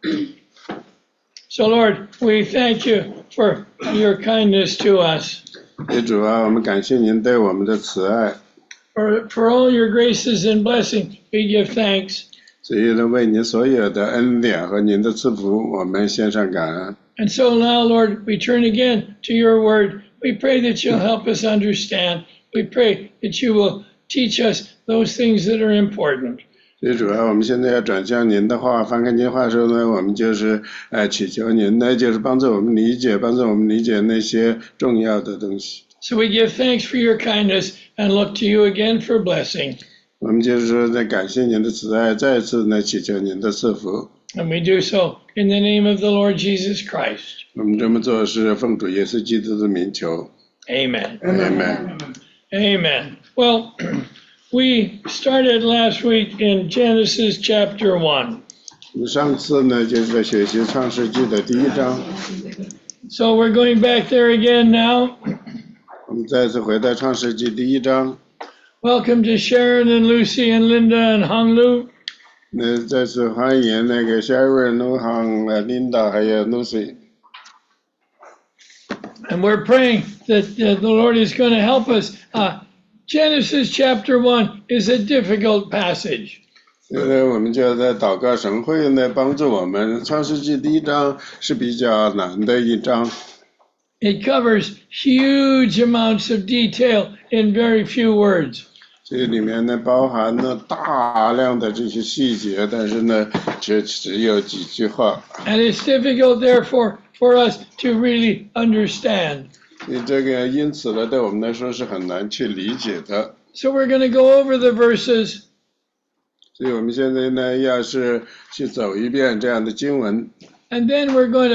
So, Lord, we thank you for your kindness to us, 也主啊，我们感谢您对我们的慈爱， for all your graces and blessings. We give thanks. 所以呢，为您所有的恩典和您的赐福，我们献上感恩。 And so now, Lord, we turn again to your word. We pray that you'll help us understand. We pray that you will teach us those things that are important. 所以主啊，我们现在要转向您的话，翻开您话说呢，我们就是祈求您呢，就是帮助我们理解那些重要的东西。 So we give thanks for your kindness and look to you again for blessing. 我们就是说，在感谢您的慈爱，再次呢祈求您的赐福。 And we do so in the name of the Lord Jesus Christ. 我们这么做是奉主耶稣基督的名求。 Amen. Amen. Amen. Well, we started last week in Genesis chapter 1. 我们上次呢就是在学习创世纪的第一章， So we're going back there again now. 我们再次回到创世纪第一章。 Welcome to Sharon and Lucy and Linda and Hong Lu. 那再次欢迎那个 Sharon、卢航、Linda 还有 Lucy。 And we're praying that the Lord is going to help us. Genesis chapter 1 is a difficult passage. 现在我们就在祷告神会呢帮助我们。创世纪第一章是比较难的一章， It covers huge amounts of detail in very few words. 这里面呢包含了大量的这些细节，但是呢却只有几句话。 And it's difficult, therefore, for us to really understand. 你这个因此呢，对我们来说是很难去理解的。 So we're going to go over the verses, 所以我们现在呢，要是去走一遍这样的经文， and then we're going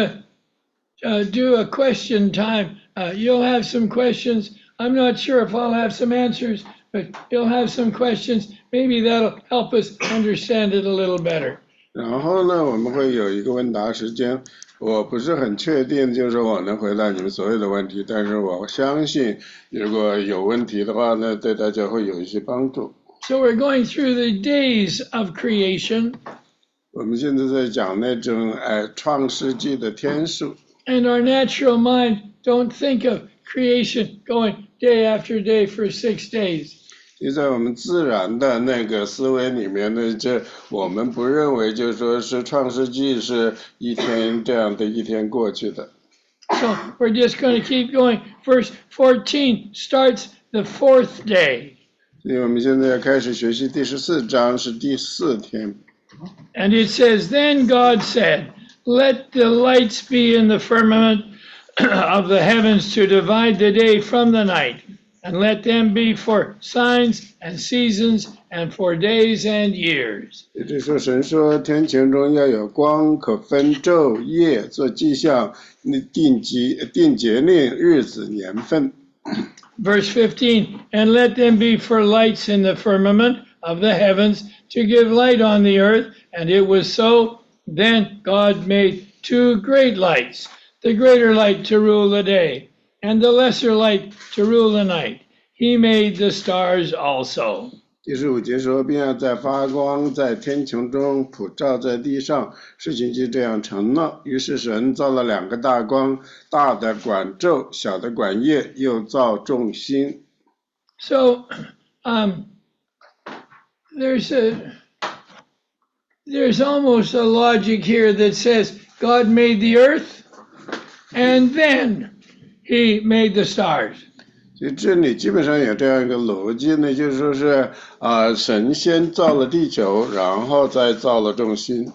to do a question time. You'll have some questions. I'm not sure if I'll have some answers, but you'll have some questions. Maybe that'll help us understand it a little better. 然后呢，我们会有一个问答时间。我不是很确定，就是说我能回答你们所有的问题，但是我相信，如果有问题的话呢，对大家会有一些帮助。 So we're going through the days of creation, 我们现在在讲那种创世纪的天数， and our natural mind don't think of creation going day after day for 6 days. 就在我们自然的那个思维里面呢，我们不认为就是说是创世纪是一天这样的一天过去的。 So we're just going to keep going. Verse 14 starts the 4th day. 所以我们现在要开始学习第14章，是第4天。 And it says, Then God said, Let the lights be in the firmament of the heavens to divide the day from the night, and let them be for signs and seasons and for days and years. 也就是说，神说天晴中要有光，可分昼夜，做迹象，定节令、日子、年份。 Verse 15, And let them be for lights in the firmament of the heavens to give light on the earth. And it was so. Then God made 2 great lights, the greater light to rule the day, and the lesser light to rule the night. He made the stars also. 第15节说，并要在发光，在天穹中普照在地上，事情就这样成了。于是神造了2个大光，大的管昼，小的管夜，又造众星。 So there's almost a logic here that says God made the earth and then he made the stars. 所以这里基本上有这样一个逻辑呢，就是说是神先造了地球，然后再造了众星。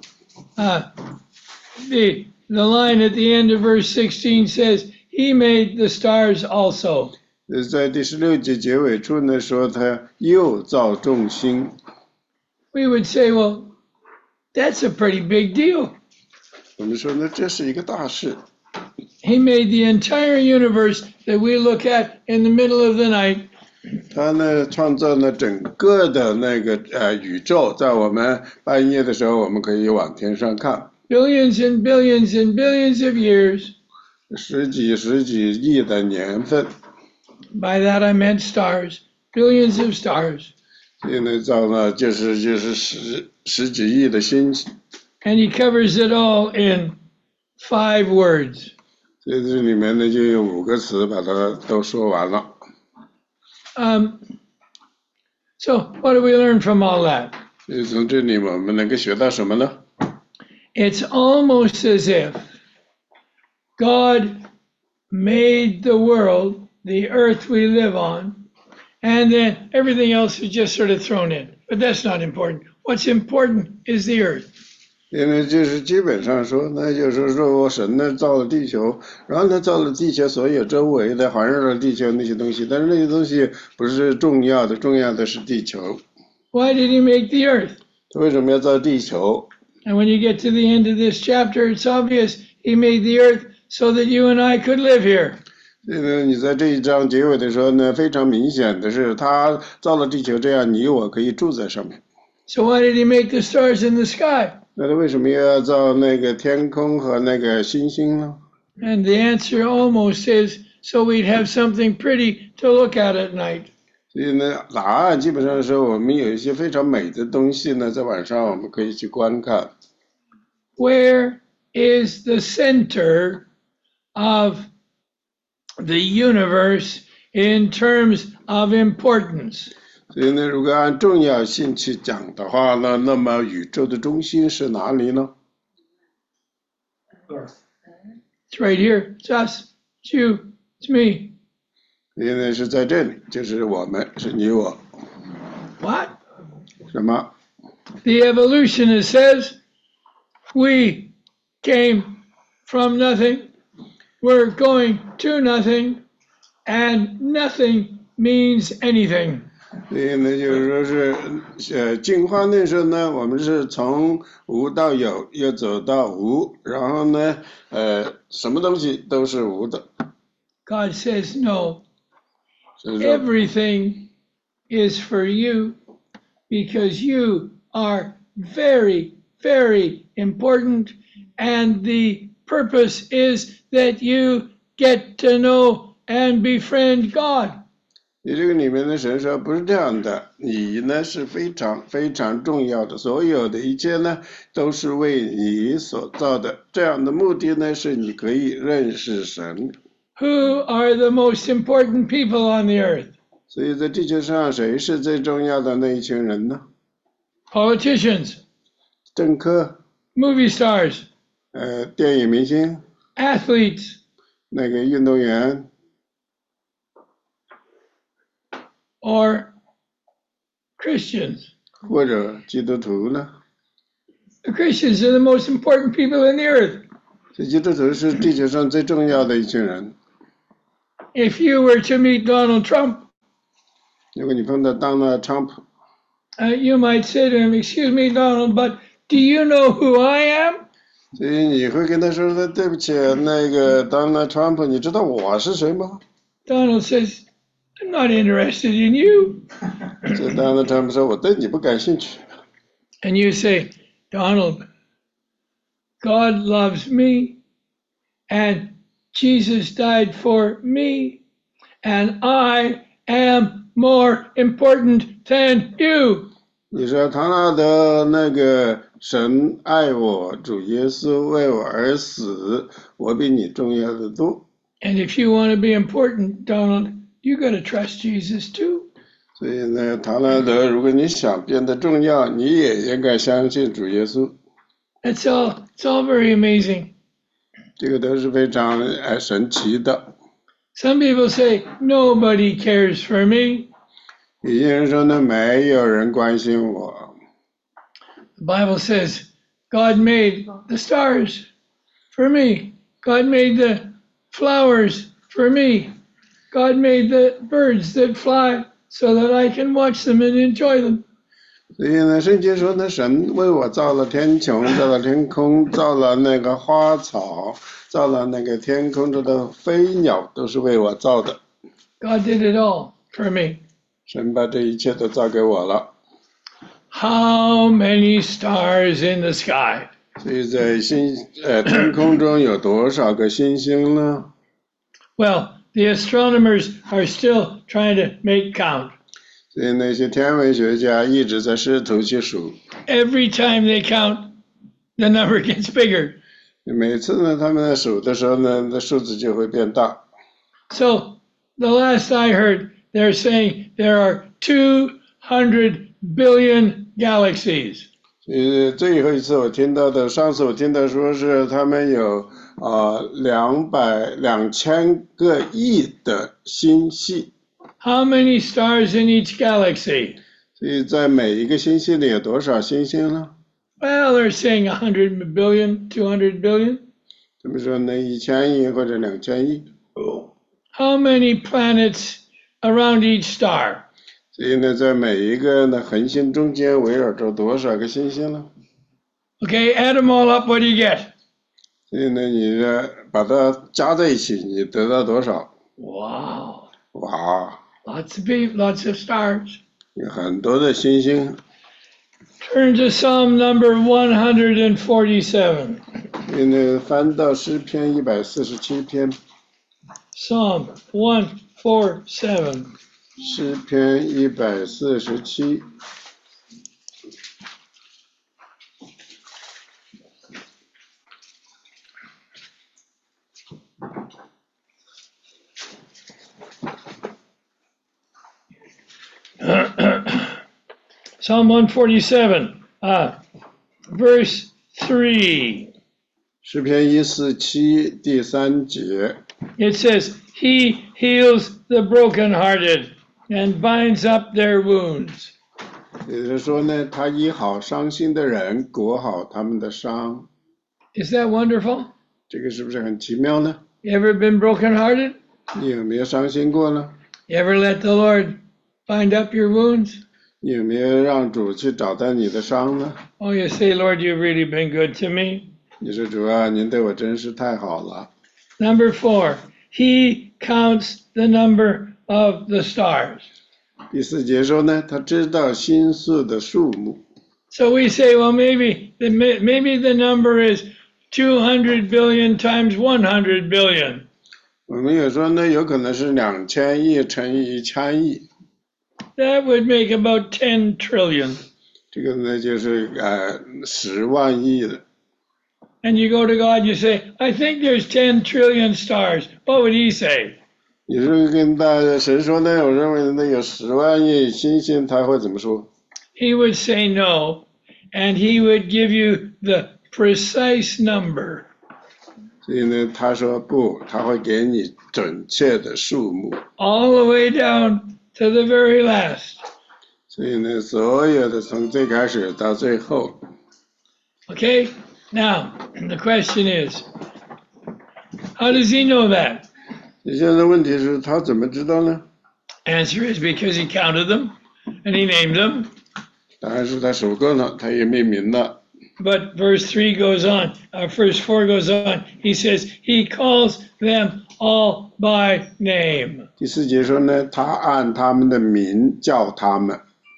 The line at the end of verse 16 says, He made the stars also. 在第16节结尾处呢，说他又造众星。 We would say, well, that's a pretty big deal. 我们说呢，这是一个大事。 He made the entire universe that we look at in the middle of the night. 他呢创造了整个的那个宇宙，在我们半夜的时候，我们可以往天上看。 Billions and billions and billions of years. 十几亿的年份。 By that I meant stars, billions of stars. 所以呢，造了就是十几亿的星星。 And he covers it all in 5 words. 所以这里面呢就用5个词把它都说完了。 So what do we learn from all that? 所以从这里我们能够学到什么呢？ It's almost as if God made the world, the earth we live on, and then everything else is just sort of thrown in. But that's not important. What's important is the earth. 因为就是基本上说，那就是说神呢造了地球，然后呢造了地球所有周围的环绕着地球那些东西，但是那些东西不是重要的，重要的是地球。 Why did he make the earth? 他为什么要造地球？ And when you get to the end of this chapter, it's obvious he made the earth so that you and I could live here. 所以呢，你在这一章结尾的时候呢，非常明显的是，他造了地球，这样你我可以住在上面。 So why did he make the stars in the sky? 那他为什么要造那个天空和那个星星呢？ And the answer almost is so we'd have something pretty to look at night. 所以呢，答案基本上是我们有一些非常美的东西呢，在晚上我们可以去观看。 Where is the center of the universe in terms of importance? 所以呢，如果按重要性去讲的话呢，那么宇宙的中心是哪里呢？ It's right here. It's us. It's you. It's me. 所以呢，是在这里，就是我们，是你我。 What? 什么？ The evolutionist says we came from nothing, we're going to nothing, and nothing means anything. 所以呢，就是说是，进化论说呢，我们是从无到有，又走到无，然后呢，什么东西都是无的。 God says no. 所以说， Everything is for you because you are very, very important, and the purpose is that you get to know and befriend God. 你这个里面的神说不是这样的，你呢是非常非常重要的，所有的一切呢都是为你所造的，这样的目的呢是你可以认识神。 Who are the most important people on the earth? 所以在地球上谁是最重要的那一群人呢？ Politicians, 政客， movie stars, 电影明星， athletes, 那个运动员， or Christians. 或者基督徒呢？ The Christians are the most important people in the earth. 这基督徒是地球上最重要的一群人。 If you were to meet Donald Trump, 如果你碰到Donald Trump， you might say to him, "Excuse me, Donald, but do you know who I am?" 所以你会跟他说的，对不起，那个 Donald Trump， 你知道我是谁吗？ Donald says, "I'm not interested in you." 这 Donald Trump 说，我对你不感兴趣。 And you say, "Donald, God loves me, and Jesus died for me, and I am more important than you." 你说唐纳德那个神爱我，主耶稣为我而死，我比你重要的多。 And if you want to be important, Donald, you got to trust Jesus too. 所以呢，唐纳德，如果你想变得重要，你也应该相信主耶稣。 It's all very amazing. 这个都是非常神奇的。 Some people say, "Nobody cares for me." 有些人说呢，没有人关心我。 The Bible says God made the stars for me. God made the flowers for me. God made the birds that fly so that I can watch them and enjoy them. 所以呢，圣经说呢，神为我造了天穹，造了天空，造了那个花草，造了那个天空中的飞鸟，都是为我造的。 God did it all for me. 神把这一切都造给我了。 How many stars in the sky? 所以在天空中有多少个星星呢？ Well, the astronomers are still trying to make count. 所以那些天文学家一直在试图去数。 Every time they count, the number gets bigger. 每次呢，他们在数的时候呢，那数字就会变大。 So the last I heard, they're saying there are 200 billion galaxies. 最后一次我听到的，上次我听到说是他们有2000个亿的星系。 How many stars in each galaxy? 所以在每一个星系里有多少星星呢？ Well, they're saying 100 billion, 200 billion. 他们说那1000亿或者2000亿。 How many planets around each star? 所以呢，在每一个呢恒星中间围绕着多少个星星呢？ Okay, add them all up, what do you get? 所以呢，你把它加在一起，你得到多少？ Wow, 哇， lots of stars. 有很多的星星。 Turn to Psalm number 147. 所以呢，翻到诗篇147篇， Psalm 147. 诗篇147。 Psalm 147, verse 3. 诗篇147第3节， It says, He heals the brokenhearted and binds up their wounds. 也就是说呢，他医好伤心的人，裹好他们的伤。 Is that wonderful? 这个是不是很奇妙呢？ You ever been brokenhearted? 你有没有伤心过呢？ You ever let the Lord bind up your wounds? 你有没有让主去找到你的伤呢？ Oh, you say, Lord, you've really been good to me. 你说主啊，您对我真是太好了。 Number 4, He counts the number of the stars. 第4节说呢，他知道星宿的数目。 So we say, well, maybe the number is 200 billion times 100 billion. 我们有说呢，有可能是2000亿乘以1000亿， That would make about 10 trillion. 这个呢就是10万亿的。 And you go to God, you say, I think there's 10 trillion stars. What would He say? 你是跟神说呢？我认为呢有10万亿星星，他会怎么说？ He would say no, and He would give you the precise number. 所以呢，他说不，他会给你准确的数目。 All the way down to the very last. 所以呢，所有的从最开始到最后， Okay? Now, the question is, how does He know that? 现在问题是他怎么知道呢？ Answer is because He counted them and He named them. 当然是他数过了，他也命名了。 But verse 3 goes on, verse 4 goes on. He says, He calls them all by name. 第4节说呢，他按他们的名叫他们，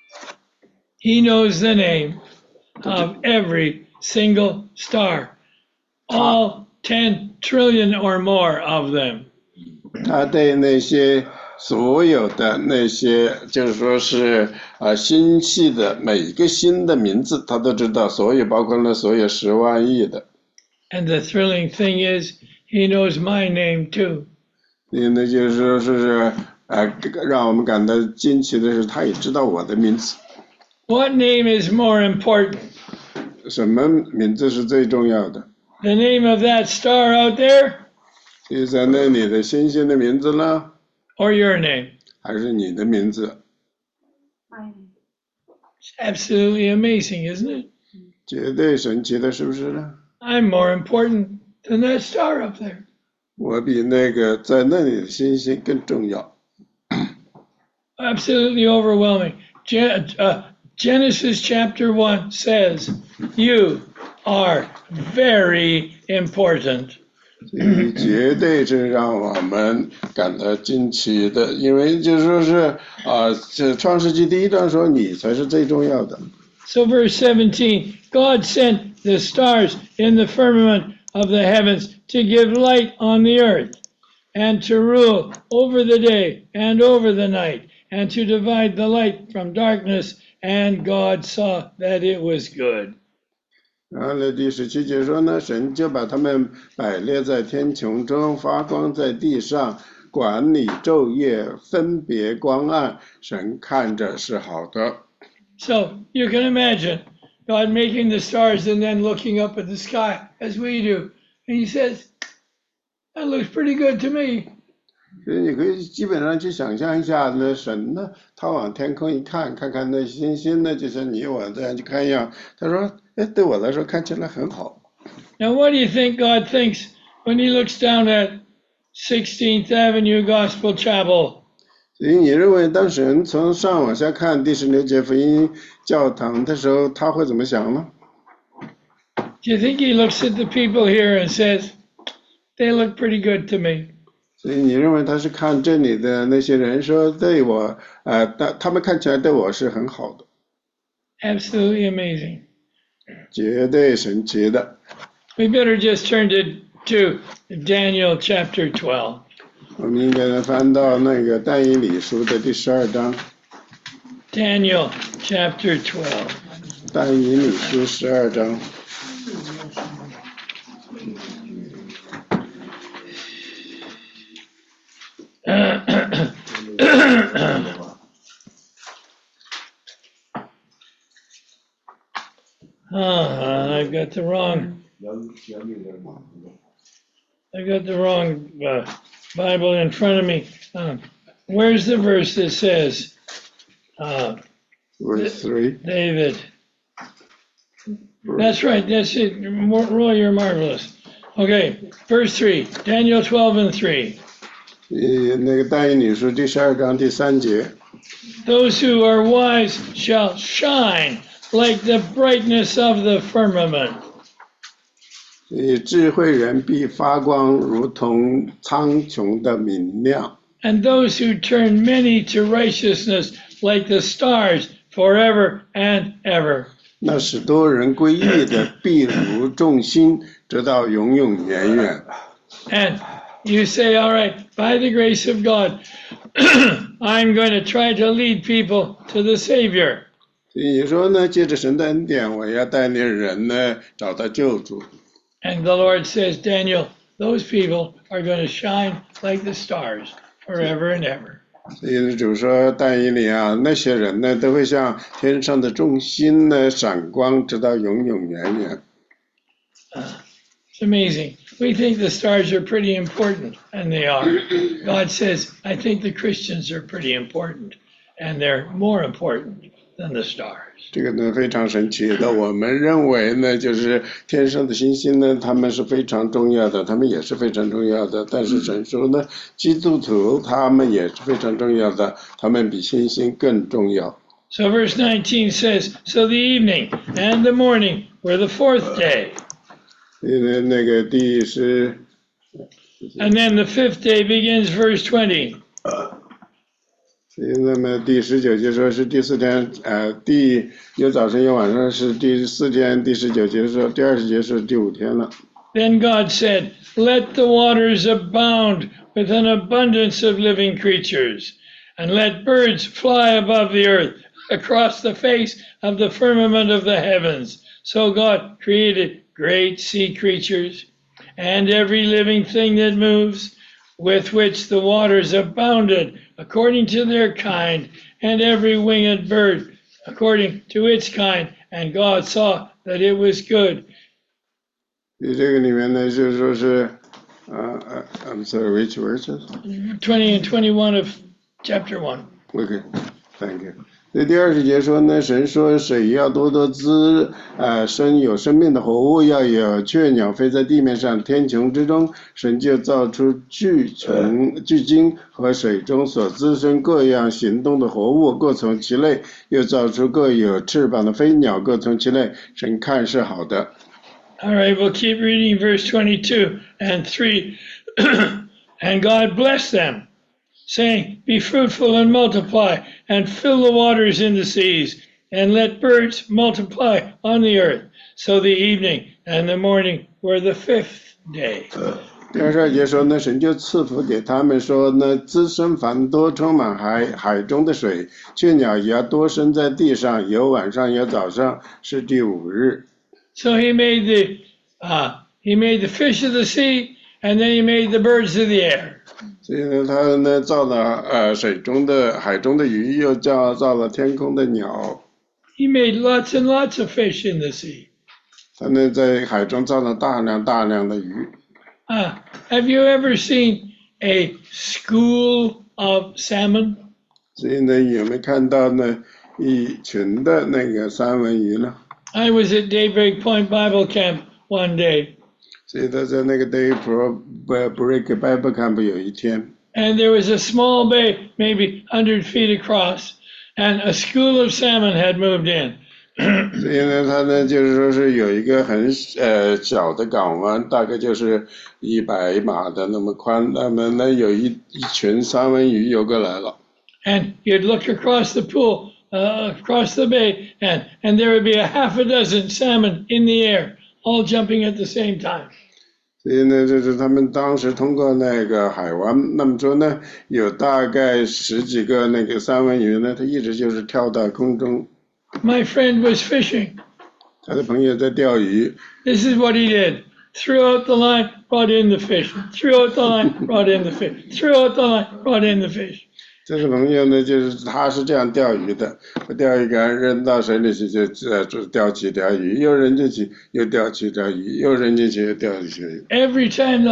He knows the name of every single star, all 10 trillion or more of them. 他对那些所有的那些，就是说是星系的每一个星的名字，他都知道，所有包括了所有10万亿的。 And the thrilling thing is, He knows my name too. 那就是说是让我们感到惊奇的是，他也知道我的名字。 What name is more important? 什么名字是最重要的？ The name of that star out there 是在那里的星星的名字呢， or your name? 还是你的名字？ It's absolutely amazing, isn't it? 绝对神奇的，是不是呢？ I'm more important than that star up there. 我比那个在那里的星星更重要。 Absolutely overwhelming. Genesis chapter 1 says, You are very important. 所以绝对是让我们感到惊奇的，因为就说是这创世纪第1章说你才是最重要的。 So verse 17, God sent the stars in the firmament of the heavens to give light on the earth, and to rule over the day and over the night, and to divide the light from darkness, and God saw that it was good. 然后呢，第17节说呢，神就把他们摆列在天穹中，发光在地上，管理昼夜，分别光暗，神看着是好的。 So you can imagine God making the stars and then looking up at the sky as we do. And he says, that looks pretty good to me. 所以你可以基本上去想象一下呢，神呢，他往天空一看，看看那星星呢，就像你我这样去看一样。他说：“哎，对我来说看起来很好。” Now, what do you think God thinks when he looks down at 16th Avenue Gospel Chapel? 所以你认为当神从上往下看第16节福音教堂的时候，他会怎么想呢？ Do you think he looks at the people here and says, they look pretty good to me? 所以你认为他是看这里的那些人说对我，他们看起来对我是很好的， Absolutely amazing. 绝对神奇的。 We better just turn to Daniel chapter 12. 我们应该翻到那个但以理书的第12章。 Daniel chapter 12. 但以理书12章。 I've got the wrong Bible in front of me. Where's the verse that says, Verse 3. David? That's right. That's it. Roy, you're marvelous. Okay, verse 3. Daniel 12 and 3. 那个但以理书第12章第3节。 Those who are wise shall shine like the brightness of the firmament. 智慧人必发光，如同苍穹的明亮。 And those who turn many to righteousness like the stars forever and ever. 那使多人归义的，必如众星，直到永永远远。 And you say, all right, by the grace of God, I'm going to try to lead people to the Savior. 所以你说呢，借着神的恩典，我要带领人呢找到救主。 And the Lord says, Daniel, those people are going to shine like the stars forever and ever. 所以主说但以理啊，那些人呢都会像天上的众星呢闪光，直到永永远远。 It's amazing. We think the stars are pretty important, and they are. God says, I think the Christians are pretty important, and they're more important than the stars. 这个呢非常神奇的，我们认为呢就是天上的星星呢，他们是非常重要的，他们也是非常重要的。但是神说呢，基督徒他们也是非常重要的，他们比星星更重要。 So verse 19 says, so the evening and the morning were the fourth day. 那个 And then the fifth day begins verse 20. 那么第19节说是第4天，有早晨有晚上是第4天，第19节说第20节是第5天了。 Then God said, let the waters abound with an abundance of living creatures, and let birds fly above the earth across the face of the firmament of the heavens. So God created great sea creatures and every living thing that moves, with which the waters abounded according to their kind, and every winged bird according to its kind. And God saw that it was good. 这个里面呢就是说是I'm sorry, which verses? 20 and 21 of chapter 1. Okay, thank you. 这第20节说呢，神说水要多多滋生有生命的活物，要有雀鸟飞在地面上，天穹之中，神就造出巨鲸和水中所滋生各样行动的活物，各从其类，又造出各有翅膀的飞鸟，各从其类，神看是好的。 All right, we'll keep reading verse 22 and 3. And God blessed them, saying, be fruitful and multiply, and fill the waters in the seas, and let birds multiply on the earth. So the evening and the morning were the fifth day. 第22节说呢，神就赐福给他们，说呢，滋生繁多，充满海中的水，雀鸟也要多生在地上，有晚上有早上，是第5日。 So he made the fish of the sea, and then he made the birds of the air. 所以呢，他呢造了海中的鱼，又造了天空的鸟。 He made lots and lots of fish in the sea. 他呢在海中造了大量的鱼。 Have you ever seen a school of salmon? 所以呢，有没有看到呢一群的那个三文鱼呢？ I was at Daybreak Point Bible Camp one day. 所以他在那个 Daybreak Bible Camp 有一天。 And there was a small bay, maybe 100 feet across, and a school of salmon had moved in. 所以呢，他呢就是说是有一个很小的港湾，大概就是100码的那么宽，那么呢有一群三文鱼游过来了。 And you'd look across the pool, across the bay, and there would be a half a dozen salmon in the air, all jumping at the same time. 所以呢，就是他们当时通过那个海湾，那么说呢，有大概10几个那个三文鱼呢，它一直就是跳到空中。 My friend was fishing. 他的朋友在钓鱼。 This is what he did. Threw out the line, brought in the fish. Threw out the line, brought in the fish. Threw out the line, brought in the fish. 这个朋友呢，就是他是这样钓鱼的，把钓鱼竿扔到水里去，就钓起条鱼，又扔进去，又钓起条鱼，又扔进去，又钓起条鱼。 Every time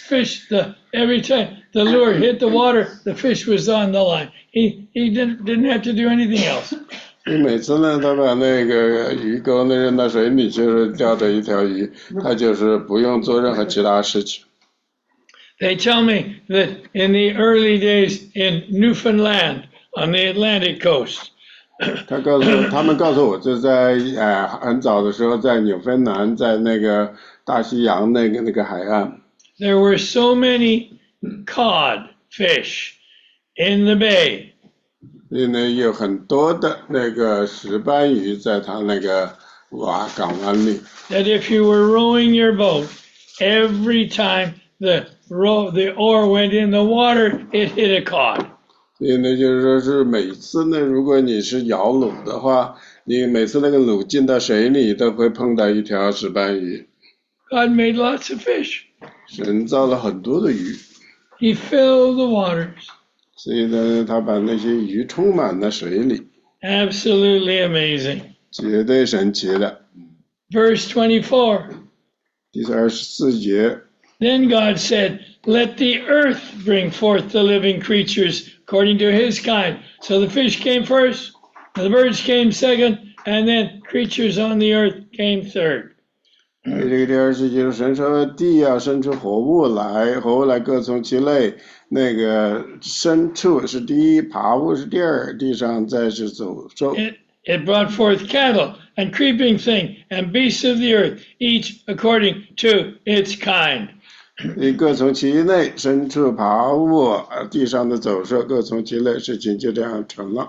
every time the lure hit the water, the fish was on the line. He didn't have to do anything else. 每次呢，他把那个鱼钩呢扔到水里，就是钓的一条鱼，他就是不用做任何其他事情。 They tell me that in the early days in Newfoundland on the Atlantic coast, 他们告诉我，就在很早的时候，在纽芬兰，在那个大西洋那个海岸 there were so many cod fish in the bay 所以呢有很多的那个石斑鱼在它那个港湾里。 that if you were rowing your boat, every time the oar went in the water, it hit a cod. 所以呢，就是说是每次呢，如果你是摇橹的话，你每次那个橹进到水里，都会碰到一条石斑鱼。 God made lots of fish. 神造了很多的鱼。 He filled the waters. 所以呢，他把那些鱼充满了水里。 Absolutely amazing. 绝对神奇的。 Verse 24. 第24节。 Then God said, "Let the earth bring forth the living creatures according to his kind." So the fish came first, the birds came second, and then creatures on the earth came third. 这个第24节神说地要生出活物来，活物来各从其类。那个牲畜是第一，爬物是第二，地上再是走兽。 It brought forth cattle and creeping thing and beasts of the earth, each according to its kind. 各从其类，牲畜、爬物，地上的走兽各从其类，事情就这样成了。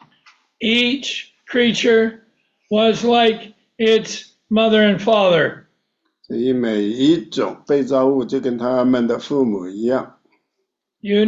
Each creature was like its mother and father. 所以每一种被造物就跟他们的父母一样。 It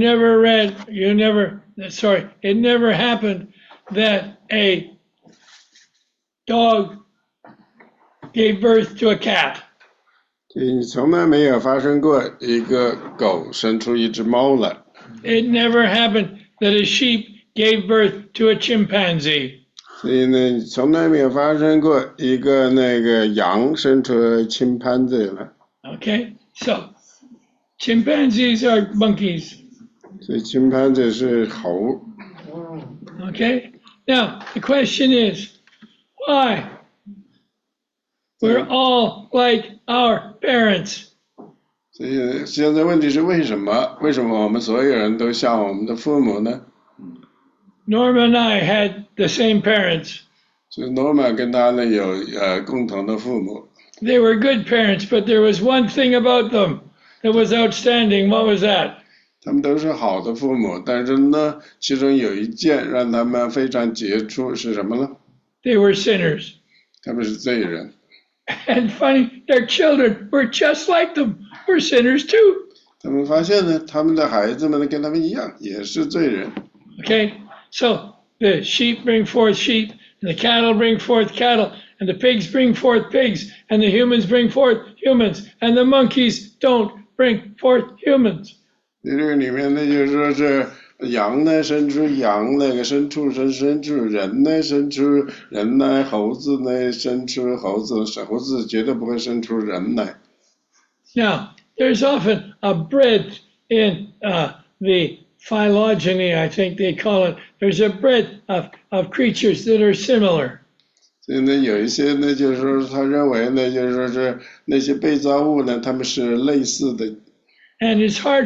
never happened that a dog gave birth to a cat. 你从来没有发生过一个狗生出一只猫来。 It never happened that a sheep gave birth to a chimpanzee. 所以呢，从来没有发生过一个那个羊生出青攀子来。 Okay, so chimpanzees are monkeys. 所以青攀子是猴。 Okay, now the question is, why? We're all like our parents. 所以现在问题是为什么？为什么我们所有人都像我们的父母呢？ Norma and I had the same parents. 所以 Norma 跟他呢有共同的父母。 They were good parents, but there was one thing about them that was outstanding. What was that? 他们都是好的父母，但是呢，其中有一件让他们非常杰出是什么呢？ They were sinners. 他们是罪人。 And funny, their children were just like them. We're sinners too. 他们发现呢，他们的孩子们呢跟他们一样，也是罪人。 Okay, so the sheep bring forth sheep, and the cattle bring forth cattle, and the pigs bring forth pigs, and the humans bring forth humans, and the monkeys don't bring forth humans. 这个里面呢，就是说是羊呢生出羊，那个生畜生生出人呢，生出人来，猴子呢生出猴子，猴子绝对不会生出人来。 Now, there's often a breadth in the phylogeny, I think they call it. There's a breadth of creatures that are similar. 所以呢，有一些呢，就是说他认为呢，就是说是那些被造物呢，他们是类似的。 And it's hard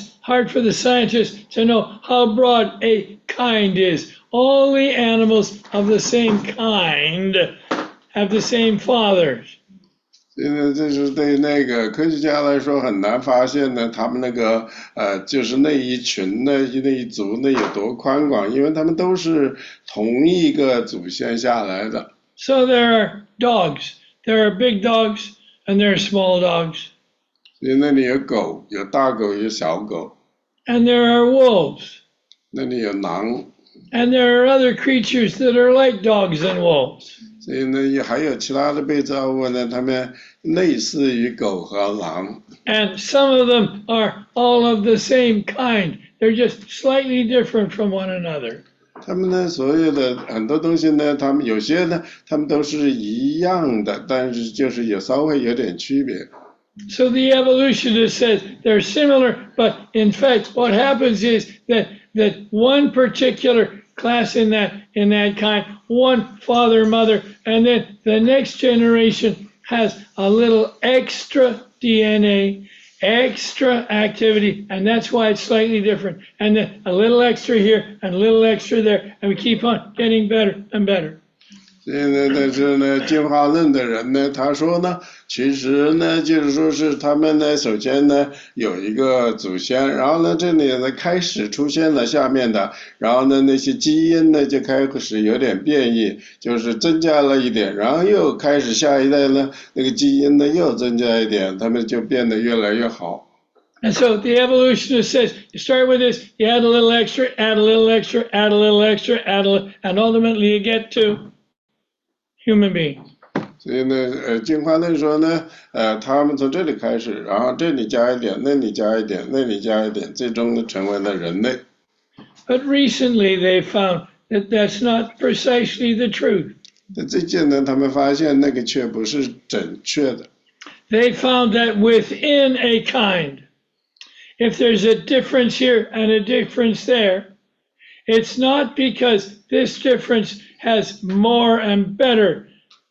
for the scientists to know how broad a kind is. All the animals of the same kind have the same fathers. 所以呢，这是对那个科学家来说很难发现呢，他们那个就是那一群的那一族呢有多宽广，因为他们都是同一个祖先下来的。 So there are dogs. There are big dogs and there are small dogs. 所以那里有狗，有大狗，有小狗。 And there are wolves. 那里有狼。 And there are other creatures that are like dogs and wolves. 所以呢，也还有其他的被造物呢，他们类似于狗和狼。 And some of them are all of the same kind. They're just slightly different from one another. 他们呢，所有的很多东西呢，他们有些呢，他们都是一样的，但是就是也稍微有点区别。 So the evolutionist says they're similar, but in fact, what happens is that one particular class in that kind, one father, mother, and then the next generation has a little extra DNA, extra activity, and that's why it's slightly different. And then a little extra here and a little extra there, and we keep on getting better and better. 所以呢，但是呢，进化论的人呢，他说呢，其实呢，就是说是他们呢，首先呢有一个祖先，然后呢，这里呢开始出现了下面的，然后呢，那些基因呢就开始有点变异，就是增加了一点，然后又开始下一代呢，那个基因呢又增加一点，他们就变得越来越好。 And so the evolutionist says, you start with this, you add a little extra, add a little extra, add a little extra, and ultimately you get to human beings. 所以呢，进化论说呢，他们从这里开始，然后这里加一点，那里加一点，那里加一点，最终呢成为了人类。 But recently they found that that's not precisely the truth. 但最近呢，他们发现那个却不是准确的。 They found that within a kind, if there's a difference here and a difference there, it's not because this difference has more and better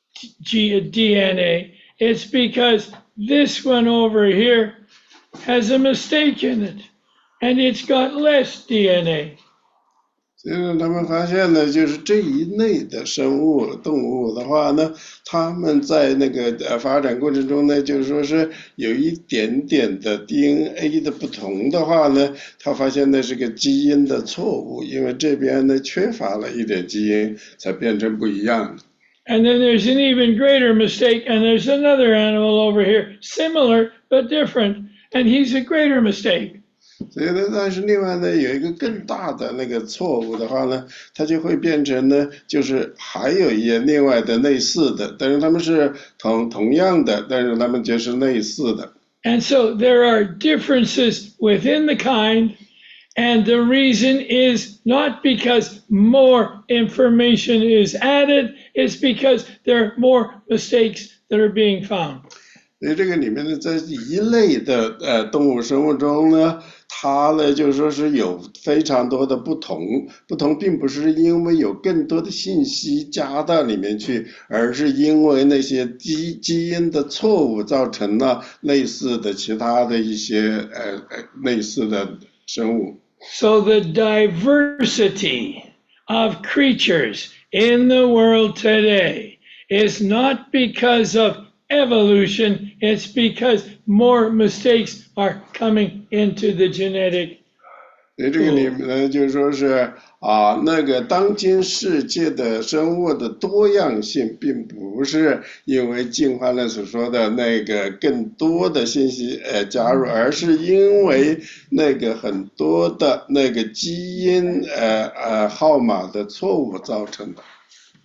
DNA. It's because this one over here has a mistake in it, and it's got less DNA. 所以呢，他们发现呢，就是这一类的生物动物的话呢，他们在那个发展过程中呢，就是说是有一点点的 DNA 的不同的话呢，他发现那是个基因的错误，因为这边呢缺乏了一点基因，才变成不一样的。 And then there's an even greater mistake, and there's another animal over here, similar but different, and he's a greater mistake. 所以呢，但是另外呢，有一个更大的那个错误的话呢，它就会变成呢，就是还有一些另外的类似的，但是他们是同样的，但是他们就是类似的。 And so there are differences within the kind, and the reason is not because more information is added, it's because there are more mistakes that are being found. 所以这个里面呢，在一类的动物生物中呢，它呢就是说是有非常多的不同，不同并不是因为有更多的信息加到里面去，而是因为那些基因的错误造成了类似的其他的一些类似的生物。 So the diversity of creatures in the world today is not because of evolution, it's because more mistakes are coming into the genetic. 所以这个里面呢，就是说是那个当今世界的生物的多样性，并不是因为进化论所说的那个更多的信息加入，而是因为那个很多的那个基因号码的错误造成的。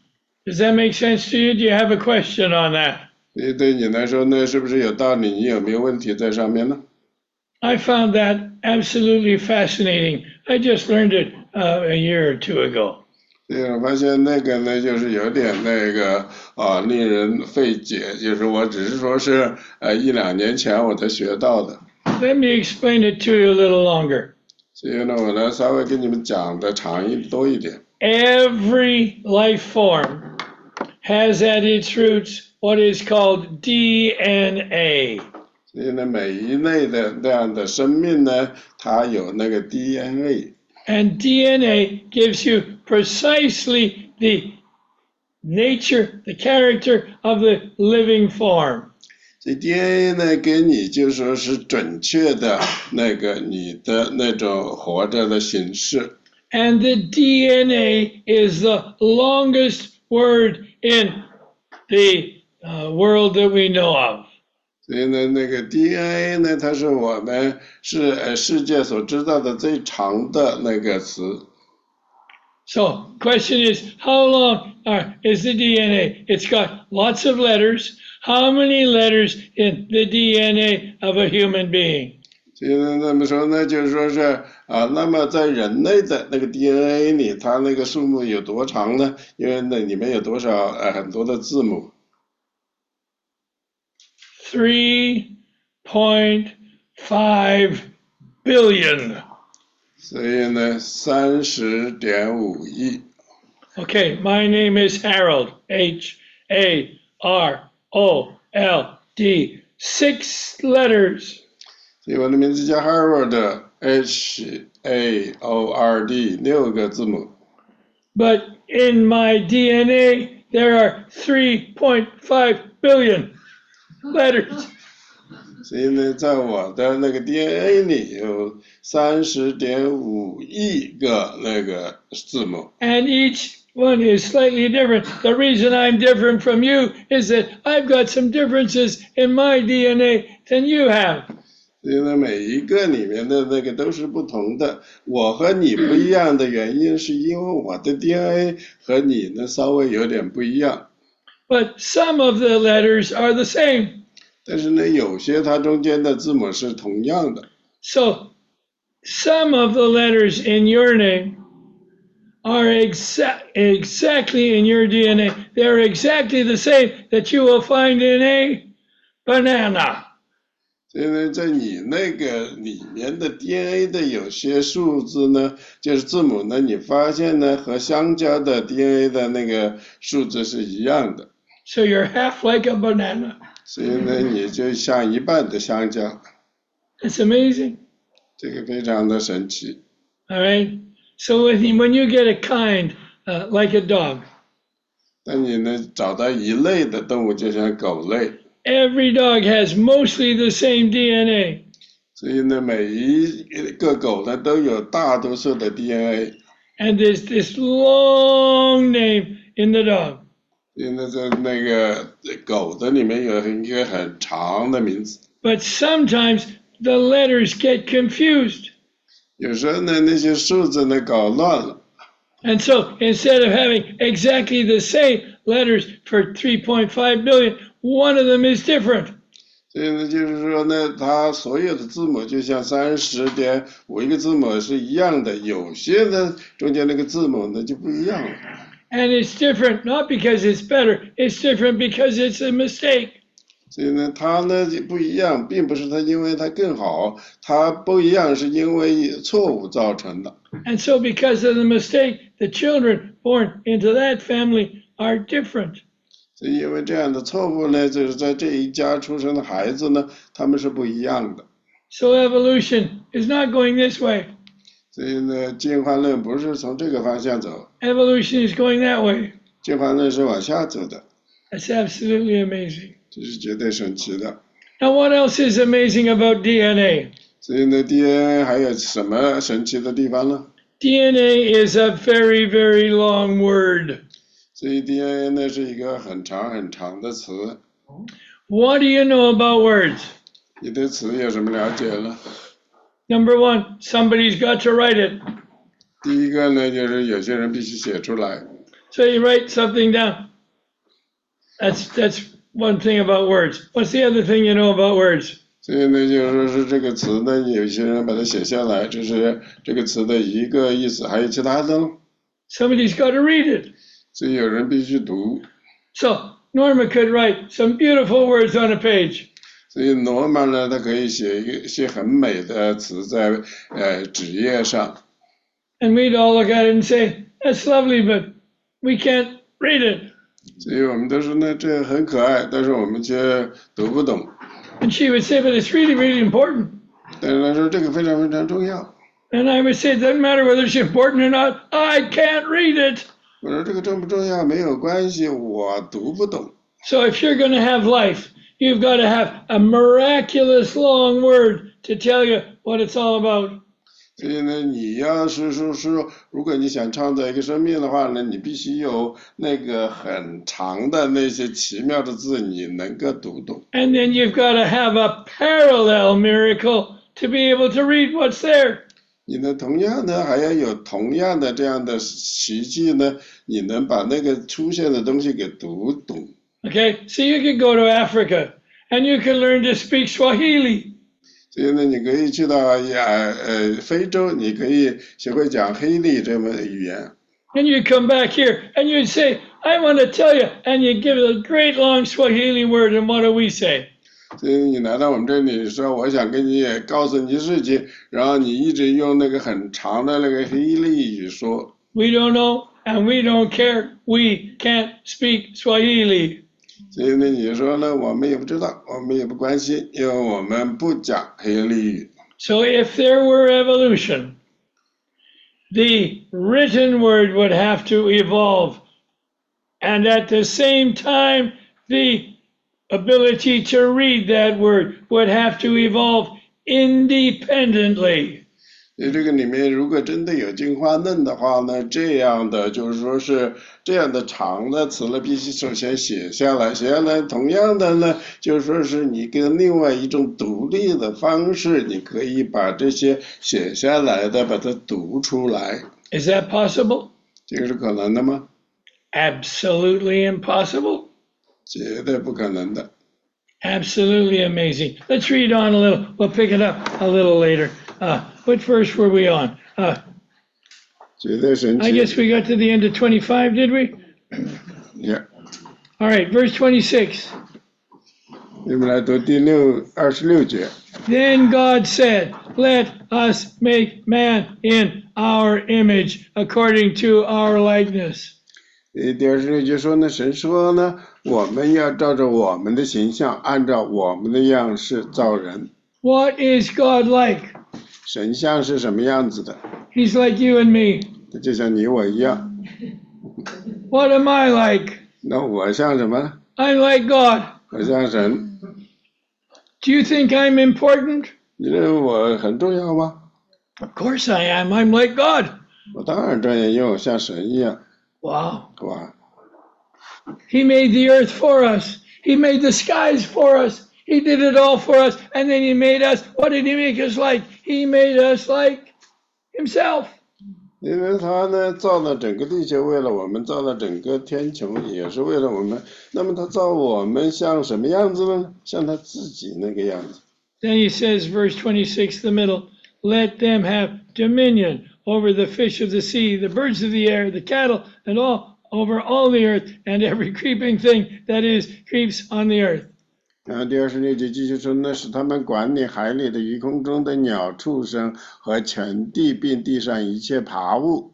Does that make sense to you? Do you have a question on that? 所以对你来说，那是不是有道理？你有没有问题在上面呢？ I found that absolutely fascinating. I just learned it a year or two ago. 所以我发现那个呢，就是有点那个令人费解，就是我只是说是1-2年前我才学到的。 Let me explain it to you a little longer. 所以呢，我呢稍微跟你们讲的多一点。 Every life form has at its roots what is called DNA. 所以呢，每一类的这样的生命呢，它有那个 DNA。 And DNA gives you precisely the nature, the character of the living form. 所以 DNA 呢，给你就说是准确的那个你的那种活着的形式。 And the DNA is the longest word in the world that we know of. 所以呢，那个 DNA 呢，它是我们世界所知道的最长的那个词。 So, question is, how long is the DNA? It's got lots of letters. How many letters in the DNA of a human being? 所以呢，那么说呢，就是说是那么在人类的那个 DNA 里，它那个数目有多长呢？因为那里面有多少很多的字母。 3.5 billion. 所以呢，30.5亿。 Okay, my name is Harold. Harold. 6 letters. 所以我的名字叫 Harold，Haord，6个字母。 But in my DNA, there are 3.5 billion letters. 所以呢，在我的那个 DNA 里有30.5亿个那个字母。 And each one is slightly different. The reason I'm different from you is that I've got some differences in my DNA than you have. 所以呢，每一个里面的那个都是不同的。我和你不一样的原因，是因为我的 DNA 和你呢稍微有点不一样。 But some of the letters are the same. 但是呢，有些它中间的字母是同样的。 So, some of the letters in your name are exactly in your DNA. They're exactly the same that you will find in a banana. 所以呢，在你那个里面的 DNA 的有些数字呢，就是字母呢，你发现呢和香蕉的 DNA 的那个数字是一样的。 So you're half like a banana. 所以呢，你就像一半的香蕉。 It's amazing. 这个非常的神奇。 All right. So when you get a kind, like a dog, 当你呢找到一类的动物，就像狗类。 every dog has mostly the same DNA. 所以呢，每一个狗呢都有大多数的 DNA。 And there's this long name in the dog. 所以呢，在那个狗的里面有一个很长的名字。 But sometimes the letters get confused. 有时候呢，那些数字呢搞乱了。 And so instead of having exactly the same letters for 3.5 billion, one of them is different. 所以呢，就是说呢，它所有的字母就像30.5个字母是一样的，有些呢中间那个字母呢就不一样了。 And it's different not because it's better, it's different because it's a mistake. 所以呢，它呢就不一样，并不是它因为它更好，它不一样是因为错误造成的。 And so because of the mistake, the children born into that family are different. 所以因为这样的错误呢，就是在这一家出生的孩子呢，他们是不一样的。 So evolution is not going this way. 所以呢，进化论不是从这个方向走， Evolution is going that way. 进化论是往下走的， That's absolutely amazing. 这是绝对神奇的。 Now, what else is amazing about DNA? 所以呢 ，DNA 还有什么神奇的地方呢？ DNA is a very, very long word. 所以 DNA 呢是一个很长很长的词。 What do you know about words? 你对词有什么了解呢？ Number one, somebody's got to write it. 第一个呢，就是有些人必须写出来。 So you write something down. That's one thing about words. What's the other thing you know about words? 所以呢，就是说是这个词呢，有些人把它写下来，这是这个词的一个意思，还有其他的呢， Somebody's got to read it. 所以有人必须读。 So Norma could write some beautiful words on a page. 所以罗马呢，他可以写一些很美的词在纸页上， And we'd all look at it and say, that's lovely, but we can't read it. 所以我们都说呢，这很可爱，但是我们却读不懂。 And she would say, but it's really, really important. 但是他说这个非常非常重要。 And I would say, it doesn't matter whether it's important or not, I can't read it. 我说这个重不重要没有关系，我读不懂。 So if you're going to have life, you've got to have a miraculous long word to tell you what it's all about. 所以呢，你要是说，如果你想创造一个生命的话呢，你必须有那个很长的那些奇妙的字，你能够读懂。 And then you've got to have a parallel miracle to be able to read what's there. 你呢，同样的还要有同样的这样的奇迹呢，你能把那个出现的东西给读懂。 Okay, so you could go to Africa and you can learn to speak Swahili. 所以呢，你可以去到非洲，你可以学会讲黑利这门语言。 And you come back here and you'd say, I want to tell you, and you give a great long Swahili word, and what do we say? 所以你来到我们这里说，我想跟你告诉你事情，然后你一直用那个很长的那个黑利语说。 We don't know and we don't care. We can't speak Swahili. 所以呢，你说呢，我们也不知道，我们也不关心，因为我们不讲黑利语。 So if there were evolution, the written word would have to evolve. And at the same time, the ability to read that word would have to evolve independently. 所以这个里面，如果真的有进化论的话呢，这样的就是说是这样的长的词呢，必须首先写下来，写下来。同样的呢，就是说是你跟另外一种独立的方式，你可以把这些写下来的，把它读出来。 Is that possible? 这个是可能的吗？ Absolutely impossible. 绝对不可能的。 Absolutely amazing. Let's read on a little. We'll pick it up a little later. What verse were we on? 绝对神 I 奇。 guess we got to the end of 25, did we? Yeah. All right, verse 26. 我们来读第26节。 Then God said, let us make man in our image, according to our likeness. 第26节说呢，神说呢，我们要照着我们的形象，按照我们的样式造人。 What is God like? 神像是什么样子的？ He's like you and me. 他就像你我一样。 What am I like? 那我像什么？ I'm like God. 我像神。 Do you think I'm important? 你认为我很重要吗？ Of course I am. I'm like God. 我当然重要，因为我像神一样。 Wow. 哇！ He made the earth for us. He made the skies for us. He did it all for us. And then he made us. What did he make us like? He made us like himself. 因为他呢造了整个地球，为了我们造了整个天穹，也是为了我们。那么他造我们像什么样子呢？像他自己那个样子。 Then he says, verse 26, the middle, let them have dominion over the fish of the sea, the birds of the air, the cattle, and all over all the earth, and every creeping thing that creeps on the earth. 然后第26节继续说呢，使他们管理海里的鱼空中的鸟、畜生和全地，并地上一切爬物。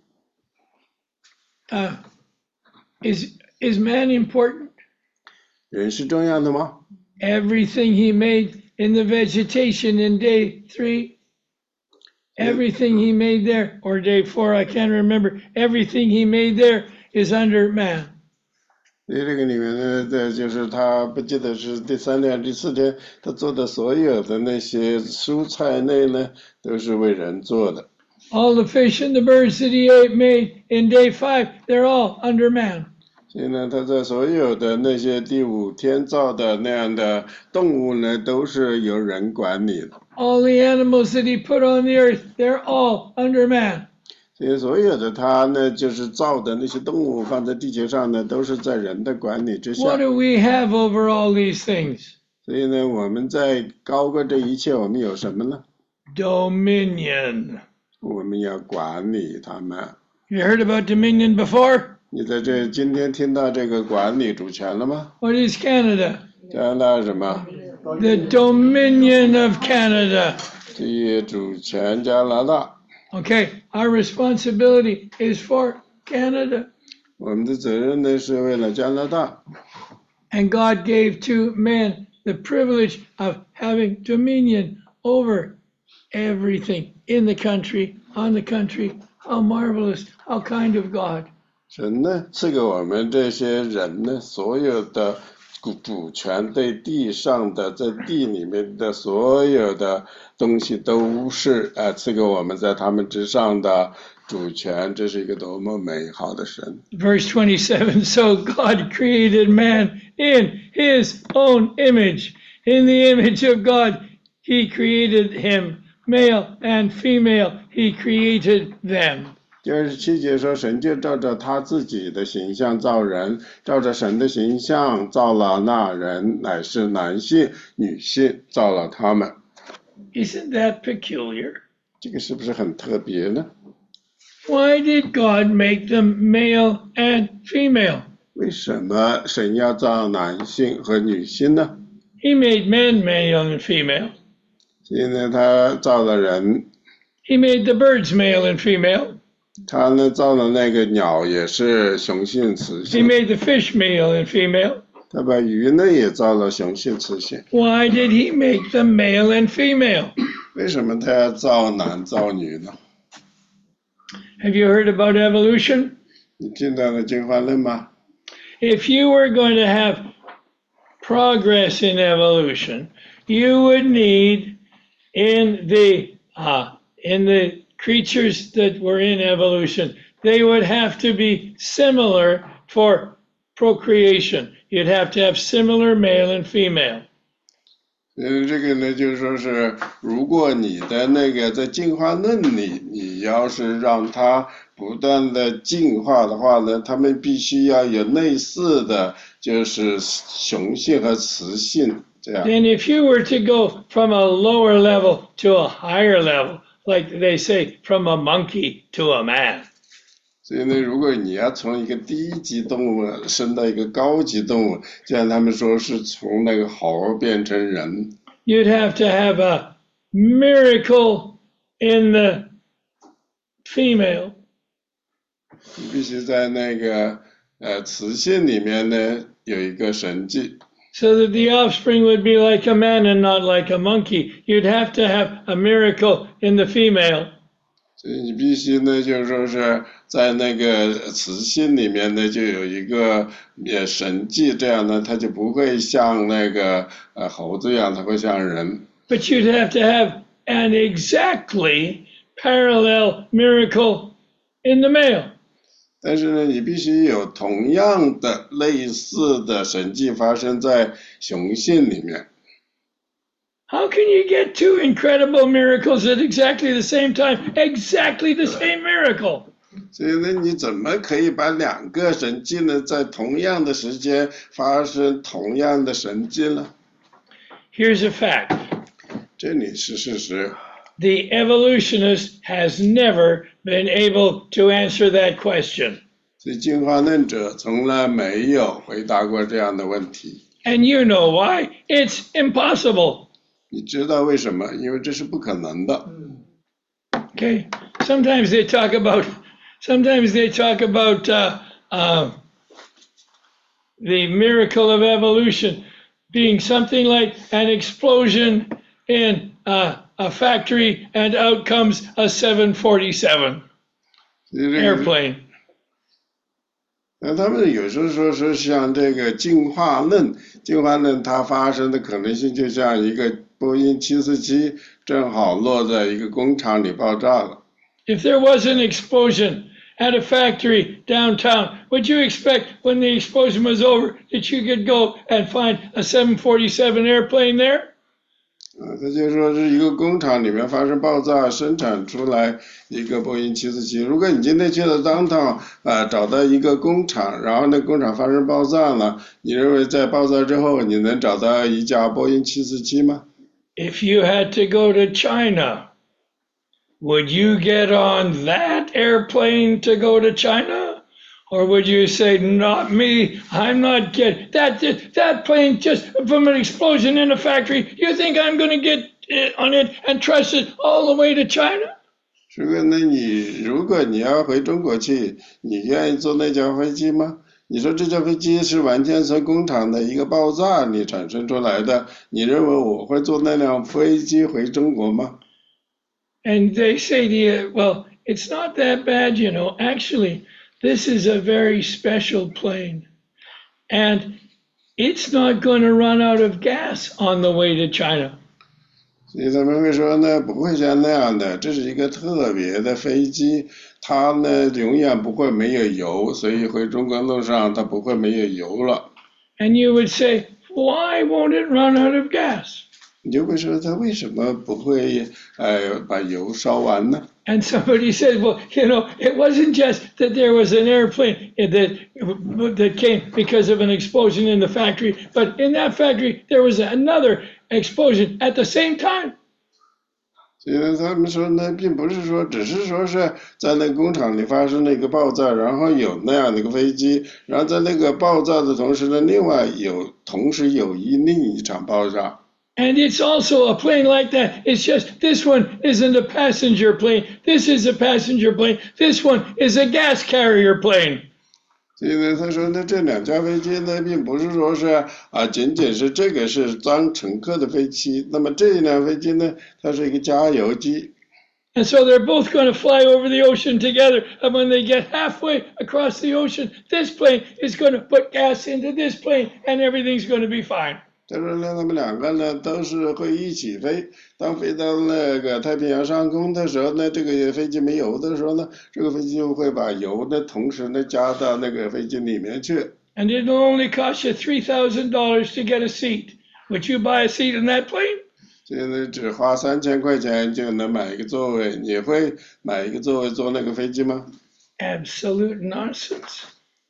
Is man important? 人是重要的吗？ Everything he made in the vegetation in day 3, everything he made there, or day 4, I can't remember, everything he made there is under man. 在这个里面呢，就是他不记得是第3天、第4天，他做的所有的那些蔬菜类呢，都是为人做的。 All the fish and the birds that he made in day 5, they're all under man. 所以呢，他在所有的那些第5天造的那样的动物呢，都是由人管理的。 All the animals that he put on the earth, they're all under man. 所以所有的他呢，就是造的那些动物放在地球上呢，都是在人的管理之 What 下。 do we have over all these things? 所以呢，我们在高过这一切，我们有什么呢？ Dominion. 我们要管理他们。 You heard about dominion before? 你在这今天听到这个管理主权了吗？ What is Canada? 加拿大什么？ The Dominion of Canada. 地主权加拿大。 Okay, our responsibility is for Canada. 我们的责任呢是为了加拿大。 And God gave to man the privilege of having dominion over everything in the country, on the country. How marvelous, how kind of God. 神呢赐给我们这些人呢，所有的主权，对地上的，在地里面的所有的东西都是赐给我们在他们之上的主权，这是一个多么美好的神。 Verse 27, so God created man in his own image. In the image of God, he created him. Male and female, he created them. 第27节说，神就照着他自己的形象造人，照着神的形象造了那人，乃是男性、女性造了他们。 Isn't that peculiar? 这个是不是很特别呢？ Why did God make them male and female? 为什么神要造男性和女性呢？ He made men male and female. 所以呢，他造了人， He made the birds male and female. 他呢造了那个鸟也是雄性雌 He 性， made the fish male and female. 他把鱼呢也造了雄性雌性。 Why did he make them male and female? 为什么他要造男造女呢？ Have you heard about evolution? 你听到了进化论吗？ If you were going to have progress in evolution, you would need in the creatures that were in evolution, they would have to be similar for procreation. You'd have to have similar male and female. 这个呢，就是说是，如果你的那个在进化论里，你要是让它不断的进化的话呢，它们必须要有类似的，就是雄性和雌性这样。 And if you were to go from a lower level to a higher level, like they say, from a monkey to a man, 所以呢，如果你要从一个低级动物升到一个高级动物，就像他们说是从那个猴变成人， you'd have to have a miracle in the female. 你必须在那个雌性里面呢有一个神迹。 So that the offspring would be like a man and not like a monkey. You'd have to have a miracle in the female. 所以你必须呢，就是说是在那个雌性里面呢，就有一个神迹，这样呢，它就不会像那个猴子一样，它会像人。 But you'd have to have an exactly parallel miracle in the male. 但是呢，你必须有同样的类似的神迹发生在雄性里面。 How can you get two incredible miracles at exactly the same time? Exactly the same miracle. 所以呢，你怎么可以把两个神迹呢，在同样的时间发生同样的神迹呢？ Here's a fact. 这里是事实。 The evolutionist has never been able to answer that question. 所以进化论者从来没有回答过这样的问题。 And you know why? It's impossible. 你知道为什么？因为这是不可能的。 Okay. Sometimes they talk about the miracle of evolution being something like an explosion in a factory and out comes a 747airplane. 那他们有时候说是像这个进化论它发生的可能性就像一个波音747正好落在一个工厂里爆炸了。 If there was an explosion at a factory downtown, would you expect when the explosion was over that you could go and find a 747 airplane there? 他就说是一个工厂里面发生爆炸，生产出来一个波音747。如果你今天去了当趟找到一个工厂，然后那工厂发生爆炸了，你认为在爆炸之后你能找到一架波音747吗？ If you had to go to China, would you get on that airplane to go to China? Or would you say, not me, I'm not getting that plane just from an explosion in a factory, you think I'm going to get on it and trust it all the way to China? 如果你要回中国去，你愿意坐那架飞机吗？你说这架飞机是完全从工厂的一个爆炸里产生出来的，你认为我会坐那辆飞机回中国吗？ And they say to you, well, it's not that bad, you know. Actually, this is a very special plane. And it's not going to run out of gas on the way to China. 所以他们会说呢，不会像那样的，这是一个特别的飞机，它呢永远不会没有油，所以回中国路上它不会没有油了。 And you would say, why won't it run out of gas? 你就会说它为什么不会把油烧完呢？ And somebody said, well, you know, it wasn't just that there was an airplane that came because of an explosion in the factory, but in that factory there was another explosion at the same time. 所以呢，他们说呢，并不是说只是说是在那工厂里发生了一个爆炸，然后有那样的一个飞机，然后在那个爆炸的同时呢，同时有另一场爆炸。 And it's also a plane like that. It's just this one isn't a passenger plane. This is a passenger plane. This one is a gas carrier plane. 所以呢，他说呢，这两架飞机呢，并不是说是仅仅是这个是装乘客的飞机，那么这一辆飞机呢，它是一个加油机。 And so they're both going to fly over the ocean together. And when they get halfway across the ocean, this plane is going to put gas into this plane, and everything's going to be fine. 他说呢，他们两个呢都是会一起飞。当飞到那个太平洋上空的时候呢，这个飞机没油的时候呢，这个飞机就会把油呢同时呢加到那个飞机里面去。 And it'll only cost you $3,000 to get a seat. Would you buy a seat in that plane? 所以呢，只花3000块钱就能买一个座位，你会买一个座位坐那个飞机吗？ Absolute nonsense.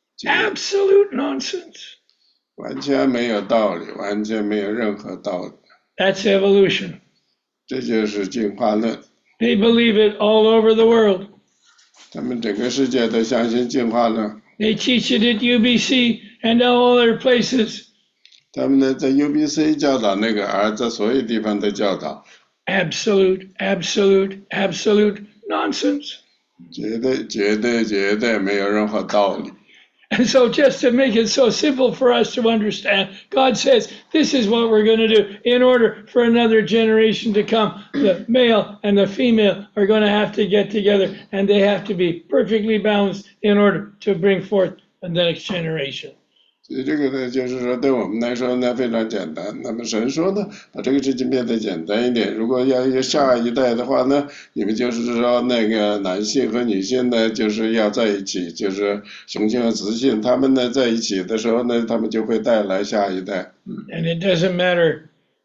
Absolute nonsense. 完全没有道理，完全没有任何道理。 That's evolution. 这就是进化论。 They believe it all over the world. 他们整个世界都相信进化论。 They teach it at UBC and all other places. 他们呢在 UBC 教导那个，而在所有地方都教导。 Absolute, absolute, absolute nonsense. 绝对绝对绝对没有任何道理。 And so just to make it so simple for us to understand, God says, this is what we're going to do. In order for another generation to come, the male and the female are going to have to get together, and they have to be perfectly balanced in order to bring forth the next generation. 所以这个呢，就是说对我们来说呢非常简单。那么神说呢，把这个事情变得简单一点。如果要有下一代的话呢，你们就是说那个男性和女性呢，就是要在一起，就是雄性和雌性，他们呢在一起的时候呢，他们就会带来下一代。 And it doesn't matter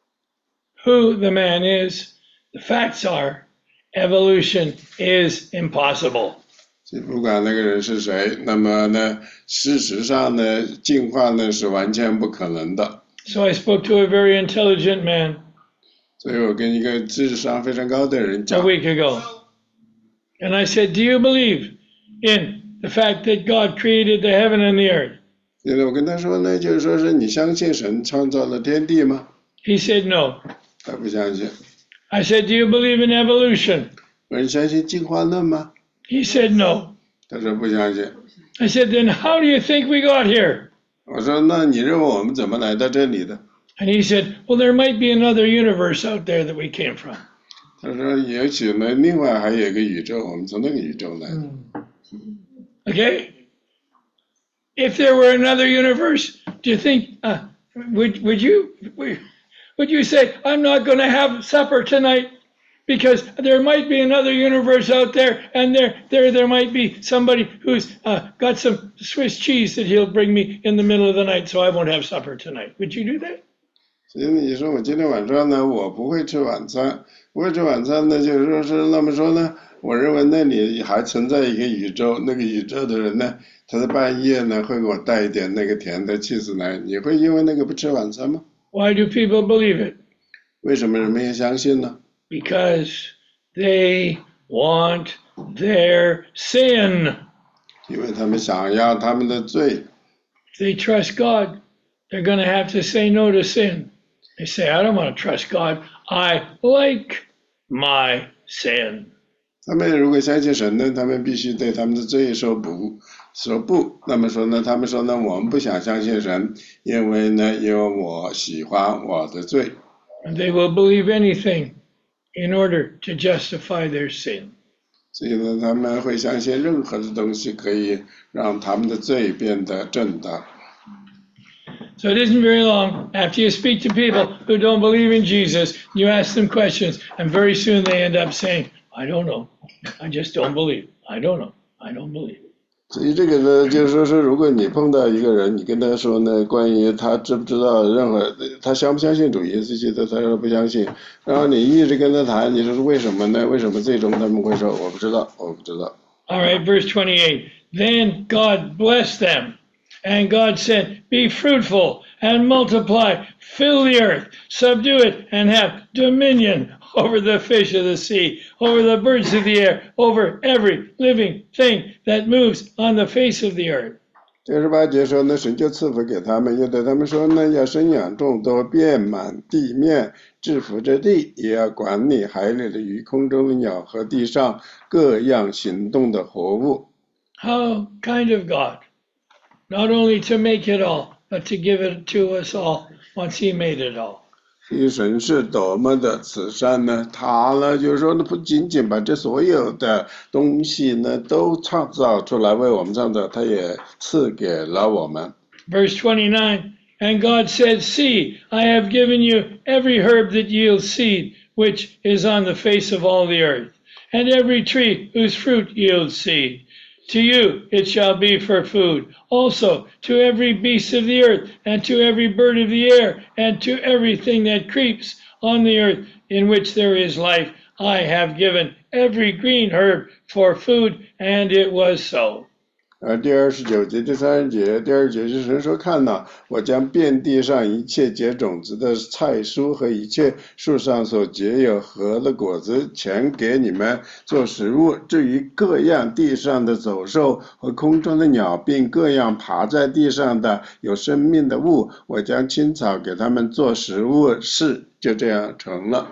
who the man is. The facts are, evolution is impossible. 不管那个人是谁，那么呢，事实上呢，进化呢是完全不可能的。 So I spoke to a very intelligent man 所以我跟一个智商非常高的人 a 讲， week ago. And I said, do you believe in the fact that God created the heaven and the earth? 现在我跟他说呢，就是说是你相信神创造了天地吗？ He said, no. 他不相信。 I said, do you believe in evolution? 我说你相信进化论吗？ He said, no. 他说不相信。 I said, then how do you think we got here? 我说那你认为我们怎么来到这里的？ And he said, well, there might be another universe out there that we came from. 他说也许呢，另外还有一个宇宙，我们从那个宇宙来的。 Okay? If there were another universe, do you think, would you say, I'm not going to have supper tonight because there might be another universe out there, and there might be somebody who's got some Swiss cheese that he'll bring me in the middle of the night, so I won't have supper tonight. Would you do that? 所以你说我今天晚上呢，我不会吃晚餐，不会吃晚餐呢，就是说是那么说呢，我认为那里还存在一个宇宙，那个宇宙的人呢，他在半夜呢会给我带一点那个甜的气死奶，你会因为那个不吃晚餐吗？ Why do people believe it? 为什么人们也相信呢？ Because they want their sin. 因为他们想要他们的罪， If they trust God, they're going to have to say no to sin. They say, I don't want to trust God. I like my sin. 他们如果相信神呢，他们必须对他们的罪说不。那么说呢，他们说呢，我们不想相信神，因为我喜欢我的罪。 And they will believe anything in order to justify their sin. 所以呢，他们会相信任何的东西可以让他们的罪变得正当。 So it isn't very long after you speak to people who don't believe in Jesus, you ask them questions, and very soon they end up saying, I don't know. I just don't believe. I don't know. I don't believe. 所以这个呢，就是说是如果你碰到一个人，你跟他说呢，关于他知不知道任何，他相不相信主耶稣基督，他说不相信，然后你一直跟他谈，你说是为什么呢？为什么最终他们会说我不知道，我不知道。 All right, verse 28. Then God blessed them, and God said, Be fruitful and multiply, fill the earth, subdue it, and have dominion over the fish of the sea, over the birds of the air, over every living thing that moves on the face of the earth. 98节说呢，神就赐福给他们，又对他们说呢，要生养众多，遍满地面，制服着地，也要管理海里的鱼、空中的鸟和地上各样行动的活物。 How kind of God, not only to make it all, but to give it to us all once He made it all. 神是多么的慈善呢？他呢，就是说呢，不仅仅把这所有的东西呢都创造出来为我们创造，他也赐给了我们。 Verse 29, and God said, See, I have given you every herb that yields seed, which is on the face of all the earth, and every tree whose fruit yields seed. To you it shall be for food. Also to every beast of the earth, and to every bird of the air, and to everything that creeps on the earth in which there is life, I have given every green herb for food, and it was so. 第29节、第30节，第2节是神说：“看哪，我将遍地上一切结种子的菜蔬和一切树上所结有核的果子，全给你们做食物。至于各样地上的走兽和空中的鸟，并各样爬在地上的有生命的物，我将青草给他们做食物。”事就这样成了。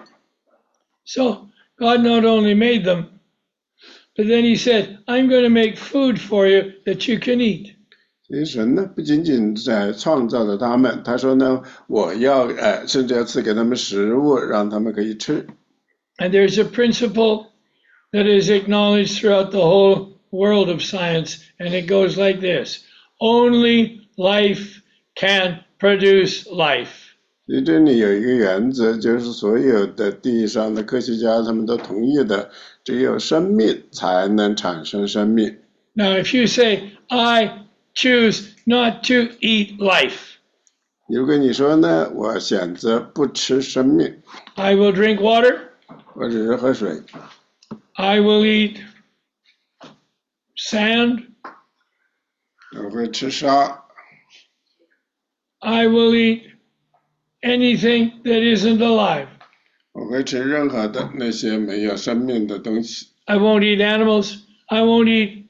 So God not only made them, but then He said, I'm going to make food for you that you can eat. 所以神呢，不仅仅在创造了他们，他说呢，我要甚至要赐给他们食物，让他们可以吃。 And there's a principle that is acknowledged throughout the whole world of science, and it goes like this: only life can produce life. 所以这里有一个原则，就是所有的地上的科学家他们都同意的，只有生命才能产生生命。 Now, if you say, I choose not to eat life, 如果你说呢，我选择不吃生命， I will drink water, 我只是喝水， I will eat sand, 我会吃沙， I will eat anything that isn't alive. 我会吃任何的那些没有生命的东西。 I won't eat animals. I won't eat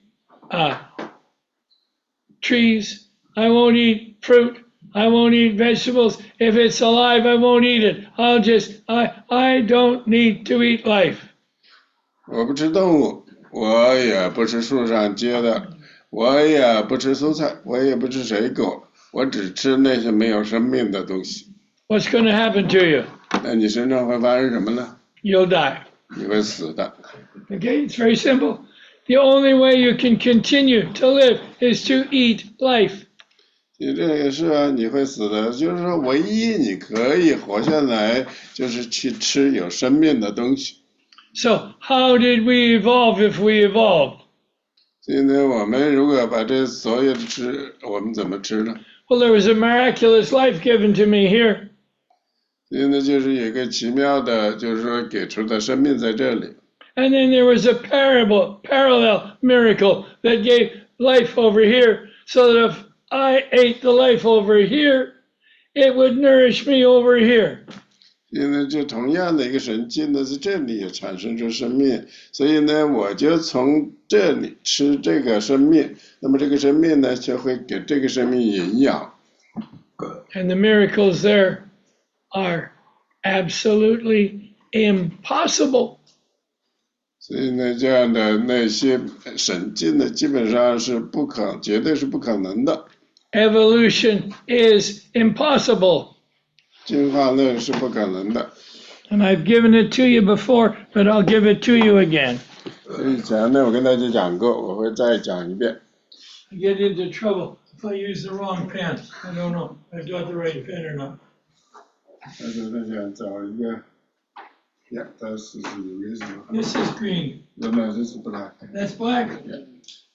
trees. I won't eat fruit. I won't eat vegetables. If it's alive, I won't eat it. I don't need to eat life. 我不吃动物，我也不吃树上结的，我也不吃蔬菜，我也不吃水果，我只吃那些没有生命的东西。 What's going to happen to you? 那你身上会发生什么呢？ You'll die. 你会死的。 Okay, it's very simple. The only way you can continue to live is to eat life. 你这个是啊，你会死的，就是说唯一你可以活下来，就是去吃有生命的东西。 So how did we evolve if we evolved? 现在我们如果把这所有的吃，我们怎么吃呢？ Well, there was a miraculous life given to me here. 因为就是有一个奇妙的，就是说给出的生命在这里。 And then there was a parallel miracle that gave life over here, so that if I ate the life over here, it would nourish me over here. 因为这同样的一个神迹呢，在这里也产生出生命，所以呢，我就从这里吃这个生命，那么这个生命呢，就会给这个生命营养。 And the miracles there are absolutely impossible. 所以呢，这样的那些神迹呢，基本上是绝对是不可能的。 Evolution is impossible. 进化论是不可能的。 And I've given it to you before, but I'll give it to you again. 以前呢，我跟大家讲过，我会再讲一遍。 I get into trouble if I use the wrong pen. I don't know if I got the right pen or not. 但是呢，想找一个，Yeah, that's the reason. This is green. No, this is black. That's black. Yeah.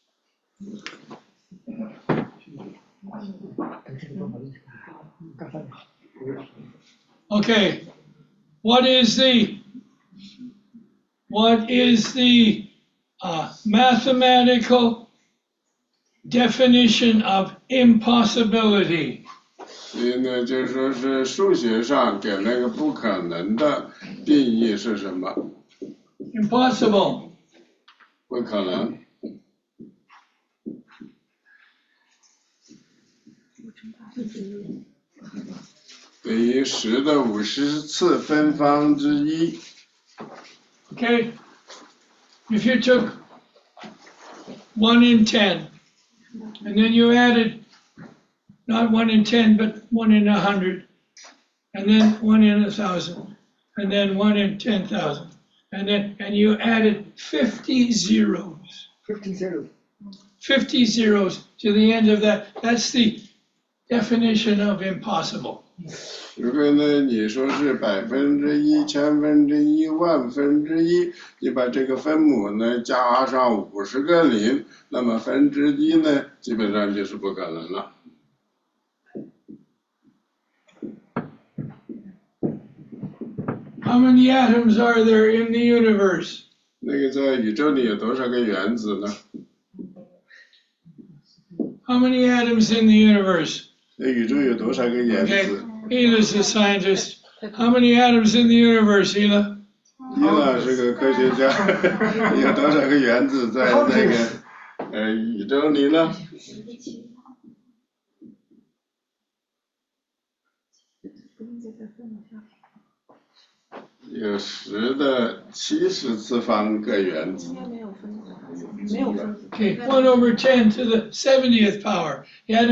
Okay. What is the mathematical definition of impossibility? 所以呢，就是说是数学上给那个不可能的定义是什么？ Impossible. 不可能。等于10的50次分方之一。 Okay. If you took 1 in 10, and then you added not 1 in 10, but 1 in 100, and then 1 in 1,000, and then 1 in 10,000, and you added 50 zeros. 50 zeros. 50 zeros to the end of that. That's the definition of impossible. 如果呢，你说是100%、1000%、10000%，你把这个分母呢加上50个零，那么分之一呢，基本上就是不可能了。 How many atoms are there in the universe? 那个在宇宙里有多少个原子呢？ How many atoms in the universe? 那宇宙有多少个原 Okay, 子？ Ela's a scientist. How many atoms in the universe, Ela? 伊朗是个科学家，有多少个原子在那个宇宙里呢？有10的70次方个原子。 Okay, 1 over 10 to the 70th power. You add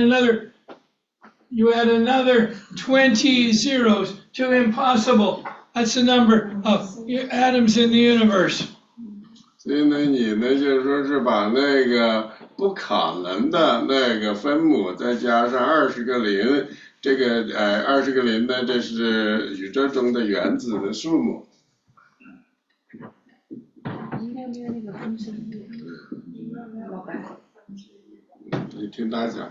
another 20 zeros to impossible. That's the number of atoms in the universe. 所以呢，你呢就是说是把那个不可能的那个分母再加上20个零，这个20个零呢，这是宇宙中的原子的数目。你听他讲。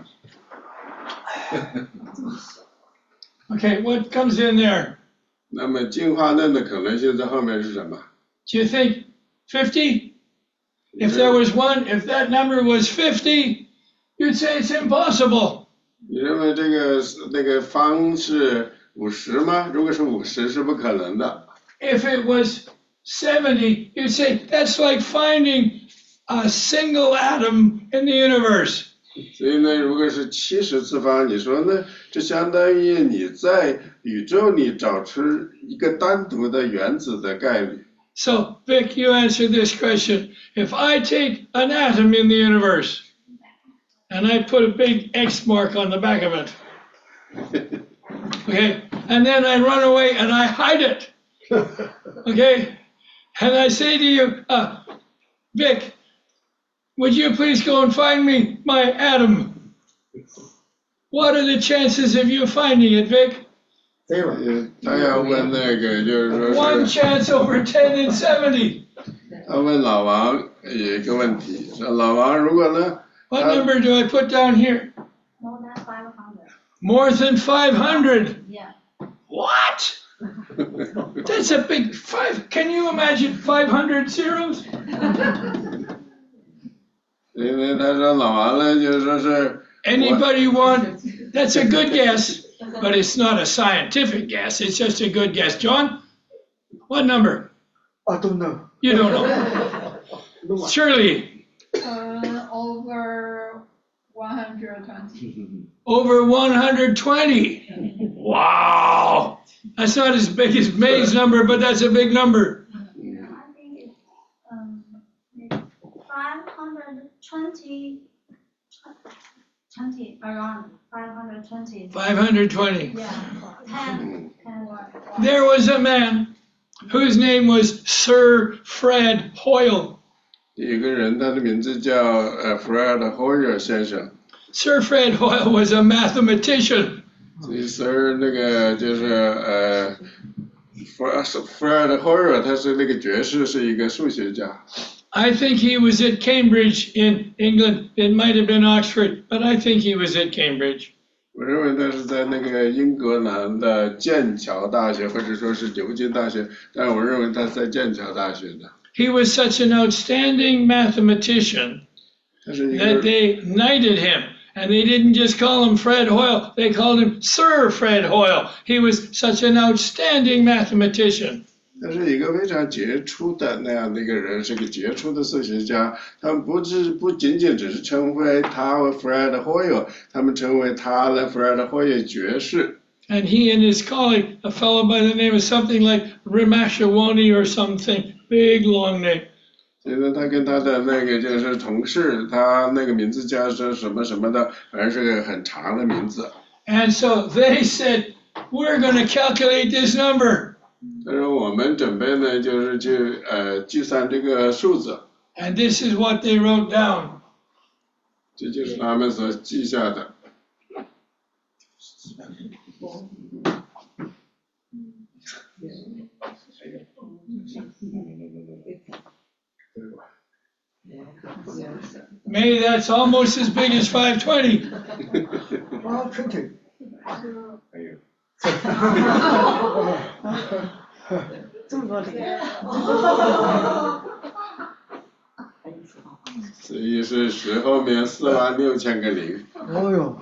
Okay, what comes in there? 那么进化论的可能性在后面是什么？ Do you think 50? If there was one, if that number was 50, you'd say it's impossible. 你认为那个方是50吗？如果是50，是不可能的。 If it was 70, you'd say that's like finding a single atom in the universe. 所以呢，如果是70次方，你说呢？这相当于你在宇宙里找出一个单独的原子的概率。 So, Vic, you answer this question. If I take an atom in the universe and I put a big X mark on the back of it, okay, and then I run away and I hide it, okay, and I say to you, Vic, would you please go and find me my atom? What are the chances of you finding it, Vic? 他要问那个，就是说 One 是 chance over 10 in 70. 他问老王有一个问题，说老王如果呢？ What number do I put down here? More than 500. More than 500. Yeah. What? That's a big five. Can you imagine 500 zeros? 因为他说老王呢，就说是 Anybody want? That's a good guess, but it's not a scientific guess. It's just a good guess. John, what number? I don't know. You don't know. Shirley, Over 120. over 120. Wow. That's not as big as May's number, but that's a big number. I think it's maybe 520, 20 around 520. 520. Yeah, 10. There was a man whose name was Sir Fred Hoyle. 有个人，他的名字叫Fred Hoyle 先生。 Sir Fred Hoyle was a mathematician. 其实那个就是Fred Hoyle 他是那个爵士，是一个数学家。 I think he was at Cambridge in England. It might have been Oxford, but I think he was at Cambridge. 我认为他是在那个英格兰的剑桥大学，或者说是牛津大学，但是我认为他是在剑桥大学的。 He was such an outstanding mathematician 他是一 that 个 they knighted him. And they didn't just call him Fred Hoyle, they called him Sir Fred Hoyle. He was such an outstanding mathematician. 他是一个非常杰出的那样的一个人，是个杰出的数学家。他们不仅仅只是称为他为 Fred Hoyle， 他们称为他的 Fred Hoyle 爵士。 And he and his colleague, a fellow by the name of something like Rimashawani or something, big long name. 现在他跟他的那个就是同事，他那个名字叫是什么什么的，反正是个很长的名字。 And so they said, we're going to calculate this number. 他说我们准备呢，就是去计算这个数字， And this is what they wrote down. 这就是他们所记下的。 Maybe that's almost as big as 520. 520. 这么多零， 所以是10后面46000个零。 哦哟，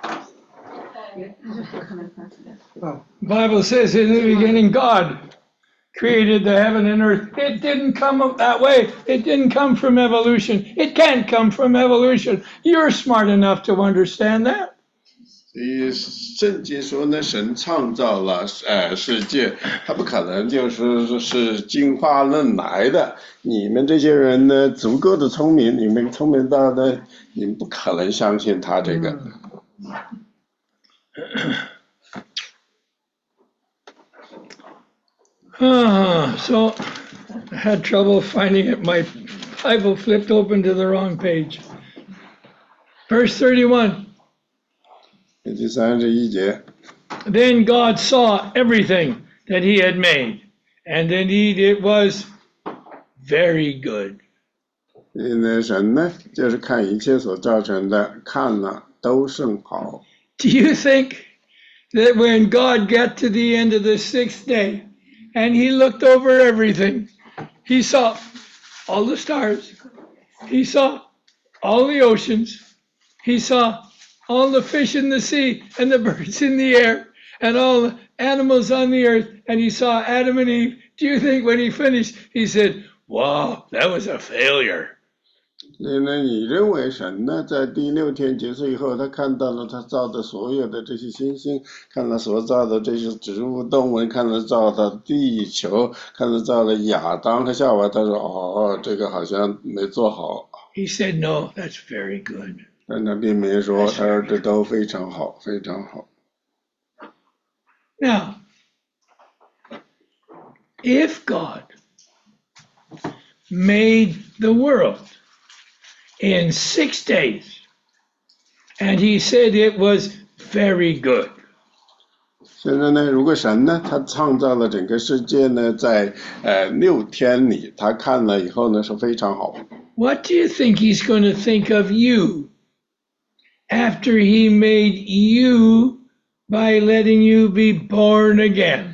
Bible says in the beginning, God created the heaven and earth. It didn't come that way. It didn't come from evolution. It can't come from evolution. You're smart enough to understand that. 所以圣经说呢，神创造了世界，他不可能就是进化论来的。你们这些人呢，足够的聪明，你们聪明到呢，你们不可能相信他这个。 So I had trouble finding it. My Bible flipped open to the wrong page. Verse 31. 第31节。 Then God saw everything that he had made, and indeed it was very good. 那神呢，就是看一切所造成的，看了都甚好。 Do you think that when God got to the end of the 6th day and he looked over everything, he saw all the stars, he saw all the oceans, he saw all the fish in the sea and the birds in the air and all the animals on the earth, and he saw Adam and Eve? Do you think when he finished, he said, wow, that was a failure? 所以呢，你认为神呢，在第6天结束以后，他看到了他造的所有的这些星星，看了所造的这些植物动物，看了造的地球，看了造的亚当和夏娃，他说哦，这个好像没做好。 He said, no, that's very good. 但他并没说，他说这都非常好，非常好。 Now, if God made the world in 6 days, and he said it was very good, 现在呢，如果神呢，他创造了整个世界呢，在6天里，他看了以后呢，是非常好。 what do you think he's going to think of you after he made you by letting you be born again?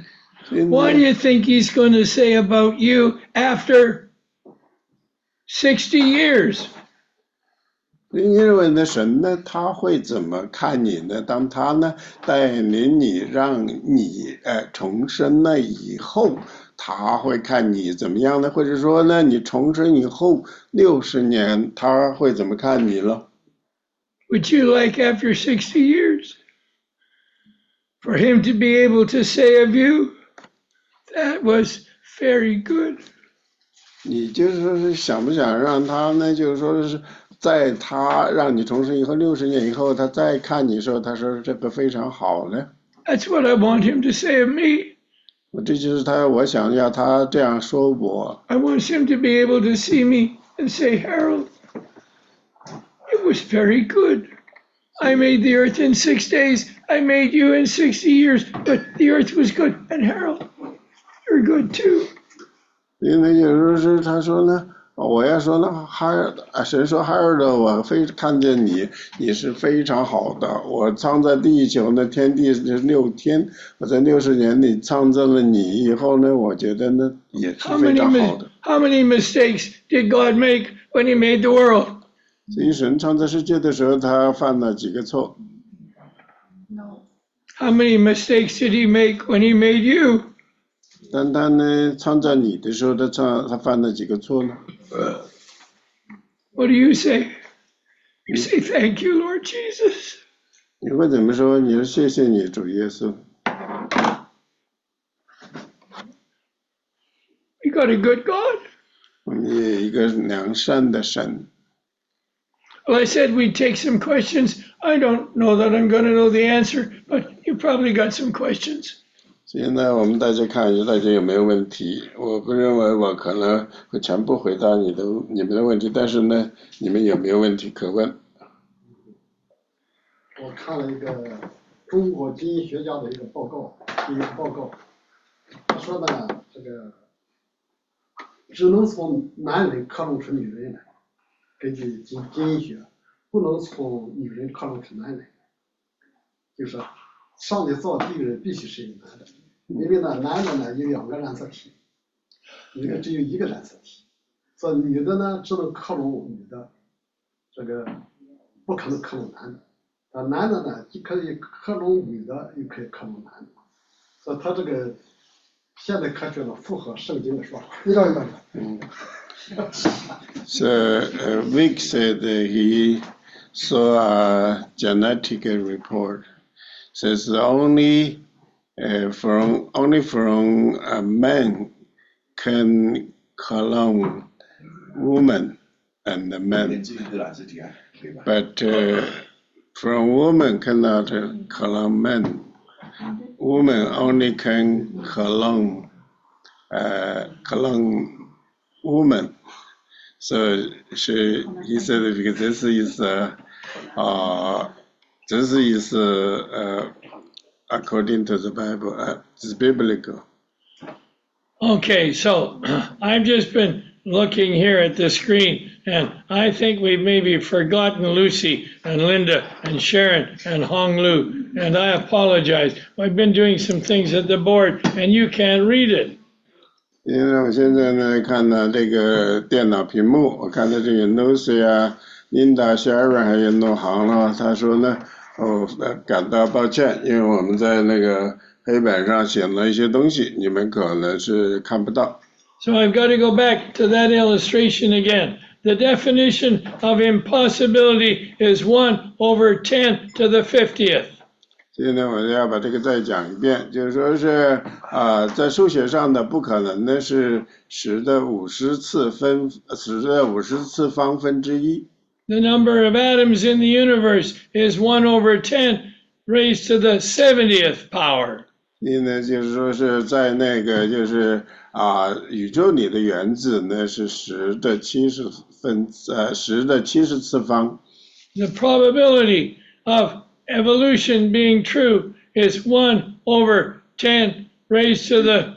What do you think he's going to say about you after 60 years? 因为呢，神呢，他会怎么看你呢？当他呢带领你，让你重生了以后，他会看你怎么样呢？或者说呢，你重生以后60年，他会怎么看你了？ Would you like after 60 years for him to be able to say of you, that was very good? 你就是说是想不想让他呢？就是说是在他让你重生以后60年以后，他再看你的时候，他说这个非常好呢。 That's what I want him to say of me. 这就是我想要他这样说我。 I want him to be able to see me and say, Harold, it was very good. I made the earth in 6 days. I made you in 60 years, but the earth was good. And Harold, you're good too. 因为有时候是他说呢，我要说呢，神说哈尔的，我看见你，你是非常好的。我创造地球呢，天地是6天，我在60年里创造了你以后呢，我觉得呢也是非常好的。 How many mistakes did God make when he made the world? 所以神创造世界的时候，他犯了几个错？ No. How many mistakes did he make when he made you? 但他呢，创造你的时候，他犯了几个错呢？ What do you say? You say, thank you, Lord Jesus. 你会怎么说？你说谢谢你，主耶稣。 We got a good God. 你有一个良善的神。 Well, I said we'd take some questions. I don't know that I'm going to know the answer, but you probably got some questions. 现在我们大家看一下，大家有没有问题？我不认为我可能会全部回答你们的问题，但是呢，你们有没有问题可问？ 我看了一个中国基因学家的一个报告，他说呢，这个只能从男人克隆出女人来，根据基因学，不能从女人克隆出男人。就是上帝造第一个人必须是一个男的，因为呢，男的呢有2个染色体，女的只有1个染色体，所以女的呢只能克隆女的，这个不可能克隆男的。 男的呢，既可以克隆女的，又可以克隆男的，所以他这个现代科学呢符合圣经的说法。 So Vic said he saw a genetic report. Says only from men can clone women and men, but from women cannot clone men. Women only can clone women. So he said because this is according to the Bible, it's biblical. Okay, so I've just been looking here at the screen, and I think we've maybe forgotten Lucy and Linda and Sharon and Hong Lu, and I apologize. I've been doing some things at the board, and you can't read it. 因为我现在呢看到这个电脑屏幕，我看到这个 Lucy 啊、Linda、Sharon 还有诺航了，他说呢，感到抱歉，因为我们在那个黑板上写了一些东西，你们可能是看不到。 So I've got to go back to that illustration again. The definition of impossibility is 1 over 10 to the 50th. 现在我要把这个再讲一遍，就是说是在数学上的不可能的是10的50次方分之一。 The number of atoms in the universe is 1 over 10 raised to the 70th power. 因为就是说是在那个就是宇宙里的原子呢是10的70次方。 The probability of evolution being true is 1 over 10 raised to the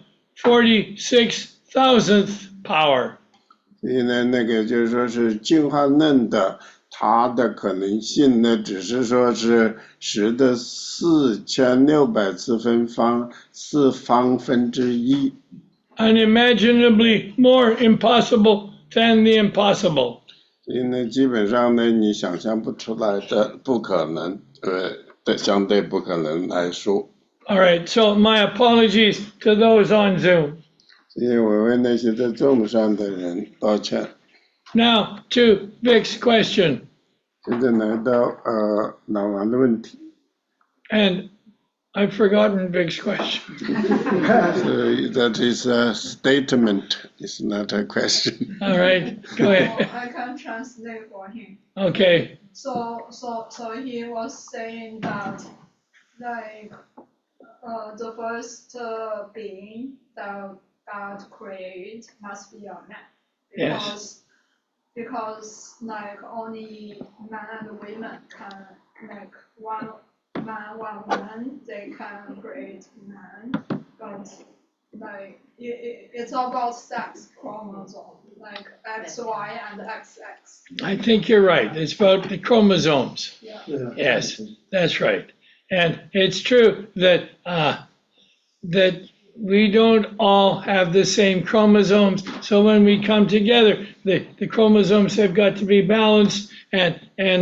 46,000th power. 所以呢，那个就是说是进化论的它的可能性呢，只是说是10的4600次分方4方分之一。 unimaginably more impossible than the impossible. 所以呢，基本上呢，你想象不出来的不可能，的相对不可能来说。 All right, so my apologies to those on Zoom. 所以我为那些在 Zoom 上的人道歉。 Now to Vic's question, 现在来到老王的问题。 and I've forgotten Vic's question. So that is a statement, it's not a question. All right, go ahead. I can translate for him. Okay, So he was saying that, like, the first being that God created must be a man. Yes. Because like only man and women can, like one man, one woman, they can create man. But like it's about sex chromosome, like XY and XX. I think you're right. It's about the chromosomes. Yeah. Yes, that's right. And it's true that that we don't all have the same chromosomes. So when we come together, the chromosomes have got to be balanced, and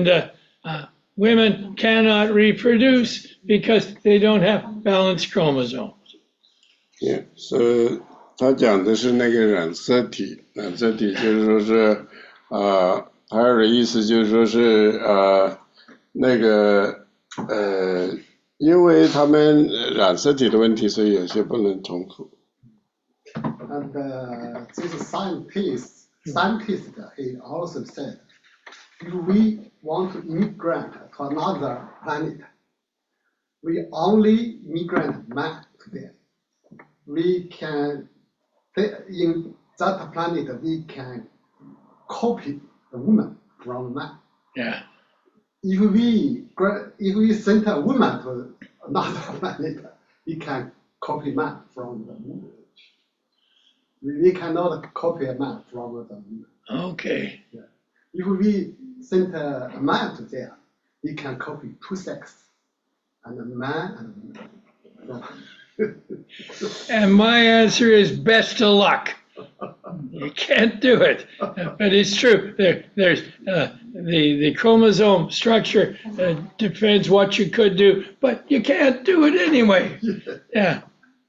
women cannot reproduce because they don't have balanced chromosomes. Yeah, so 他讲的是那个染色体，染色体就是说是还有的意思就是说是那个因为他们染色体的问题，所以有些不能重复。 And this scientist, he also said, if we want to immigrate to another planet, we only immigrate man today. We can, in that planet, we can copy the woman from man. Yeah. If we send a woman to another planet, we can copy man from the woman. We cannot copy a man from the woman. Okay. Yeah. If we send a man to there, we can copy two sexes, and a man and a woman. And my answer is best of luck. You can't do it, but it's true. There's the chromosome structure depends what you could do, but you can't do it anyway. Yeah.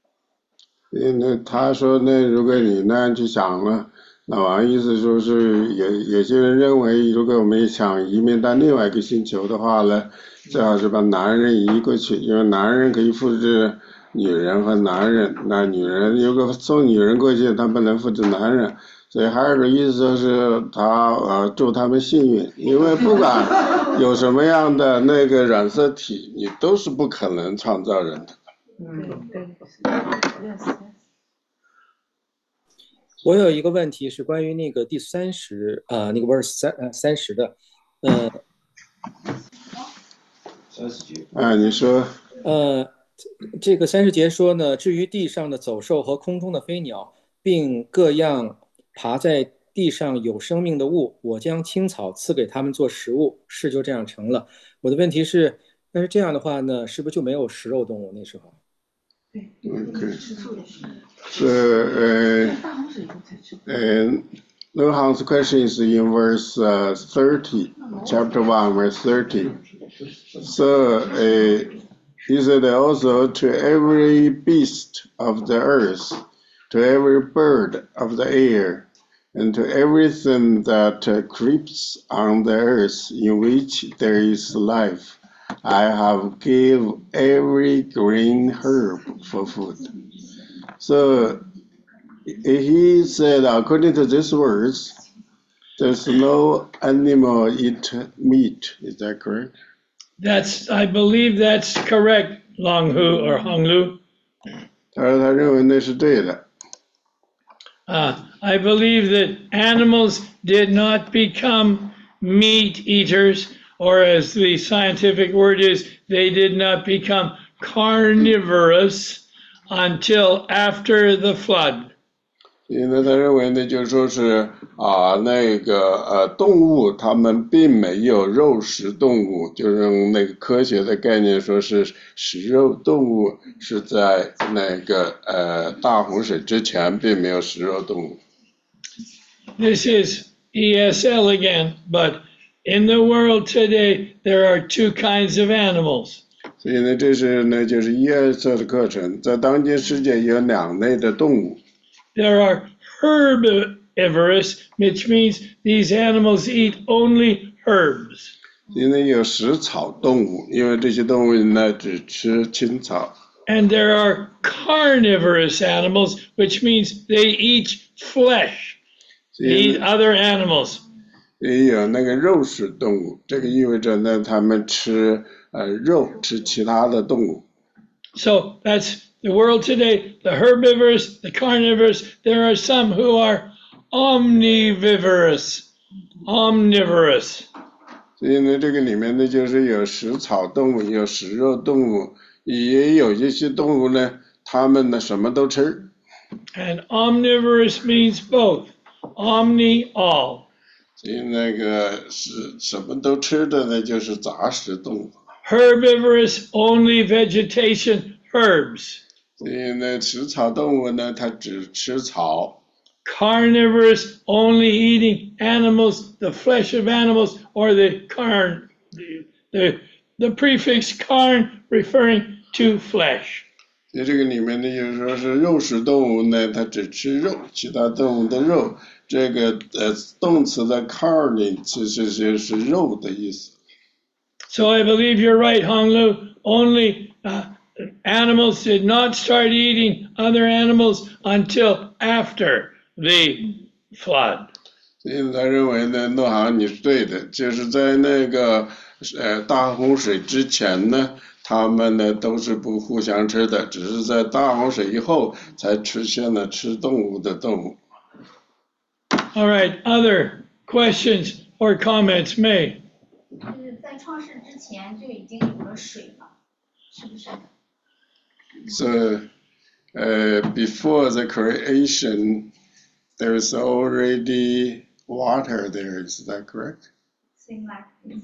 他说呢，如果你那样去想呢，老王意思说是有些人认为，如果我们想移民到另外一个星球的话呢，最好是把男人移过去，因为男人可以复制女人和男人，那女人如果送女人过去，他不能复制男人，所以还有个意思就是他祝他们幸运，因为不管有什么样的那个染色体，你都是不可能创造人的。 我有一个问题是关于那个第30那个 verse 30的 30节你说这个30节说呢，至于地上的走兽和空中的飞鸟，并各样爬在地上有生命的物，我将青草赐给他们做食物，事就这样成了。我的问题是，但是这样的话呢，是不是就没有食肉动物那时候？ Okay. So, Luhan's question is in verse 30, chapter 1, verse 30. So, he said also to every beast of the earth, to every bird of the air, and to everything that creeps on the earth in which there is life, I have give every green herb for food. So he said, according to this verse, there's no animal eat meat. Is that correct? I believe that's correct, Long-Hu or Hong-Lu. 他说他认为那是对的。 I believe that animals did not become meat eaters, or as the scientific word is, they did not become carnivorous until after the flood. 因为他认为呢，就说是动物它们并没有肉食动物，就是用那个科学的概念说是食肉动物是在那个大洪水之前并没有食肉动物。 This is ESL again, but in the world today, there are two kinds of animals. 所以呢，这是呢就是ESL的课程，在当今世界有两类的动物。 There are herbivorous, which means these animals eat only herbs. 因为有食草动物，因为这些动物呢只吃青草。 And there are carnivorous animals, which means they eat flesh, they eat other animals. 也有那个肉食动物，这个意味着呢，他们吃肉，吃其他的动物。 So that's the world today, the herbivorous, the carnivorous. There are some who are omnivorous. 所以呢，这个里面呢，就是有食草动物，有食肉动物，也有一些动物呢，它们呢什么都吃。 And omnivorous means both, omni all. 所以那个是什么都吃的呢，就是杂食动物。 Herbivorous, only vegetation, herbs. 所以呢，食草动物呢，它只吃草。 Carnivorous, only eating animals, the flesh of animals, or the carn, the prefix carn referring to flesh. 在这个里面呢，就是说是肉食动物呢，它只吃肉，其他动物的肉。这个动词的 carne 其实就是肉的意思。 So I believe you're right, Honglu. Only animals did not start eating other animals until after the flood. 所以他认为呢，诺航你是对的，就是在那个大洪水之前呢，他们呢都是不互相吃的，只是在大洪水以后才出现了吃动物的动物。 All right, other questions or comments made? 就是在创世之前就已经有了水了，是不是？ So, before the creation, there's already water there. Is that correct? Seem like this.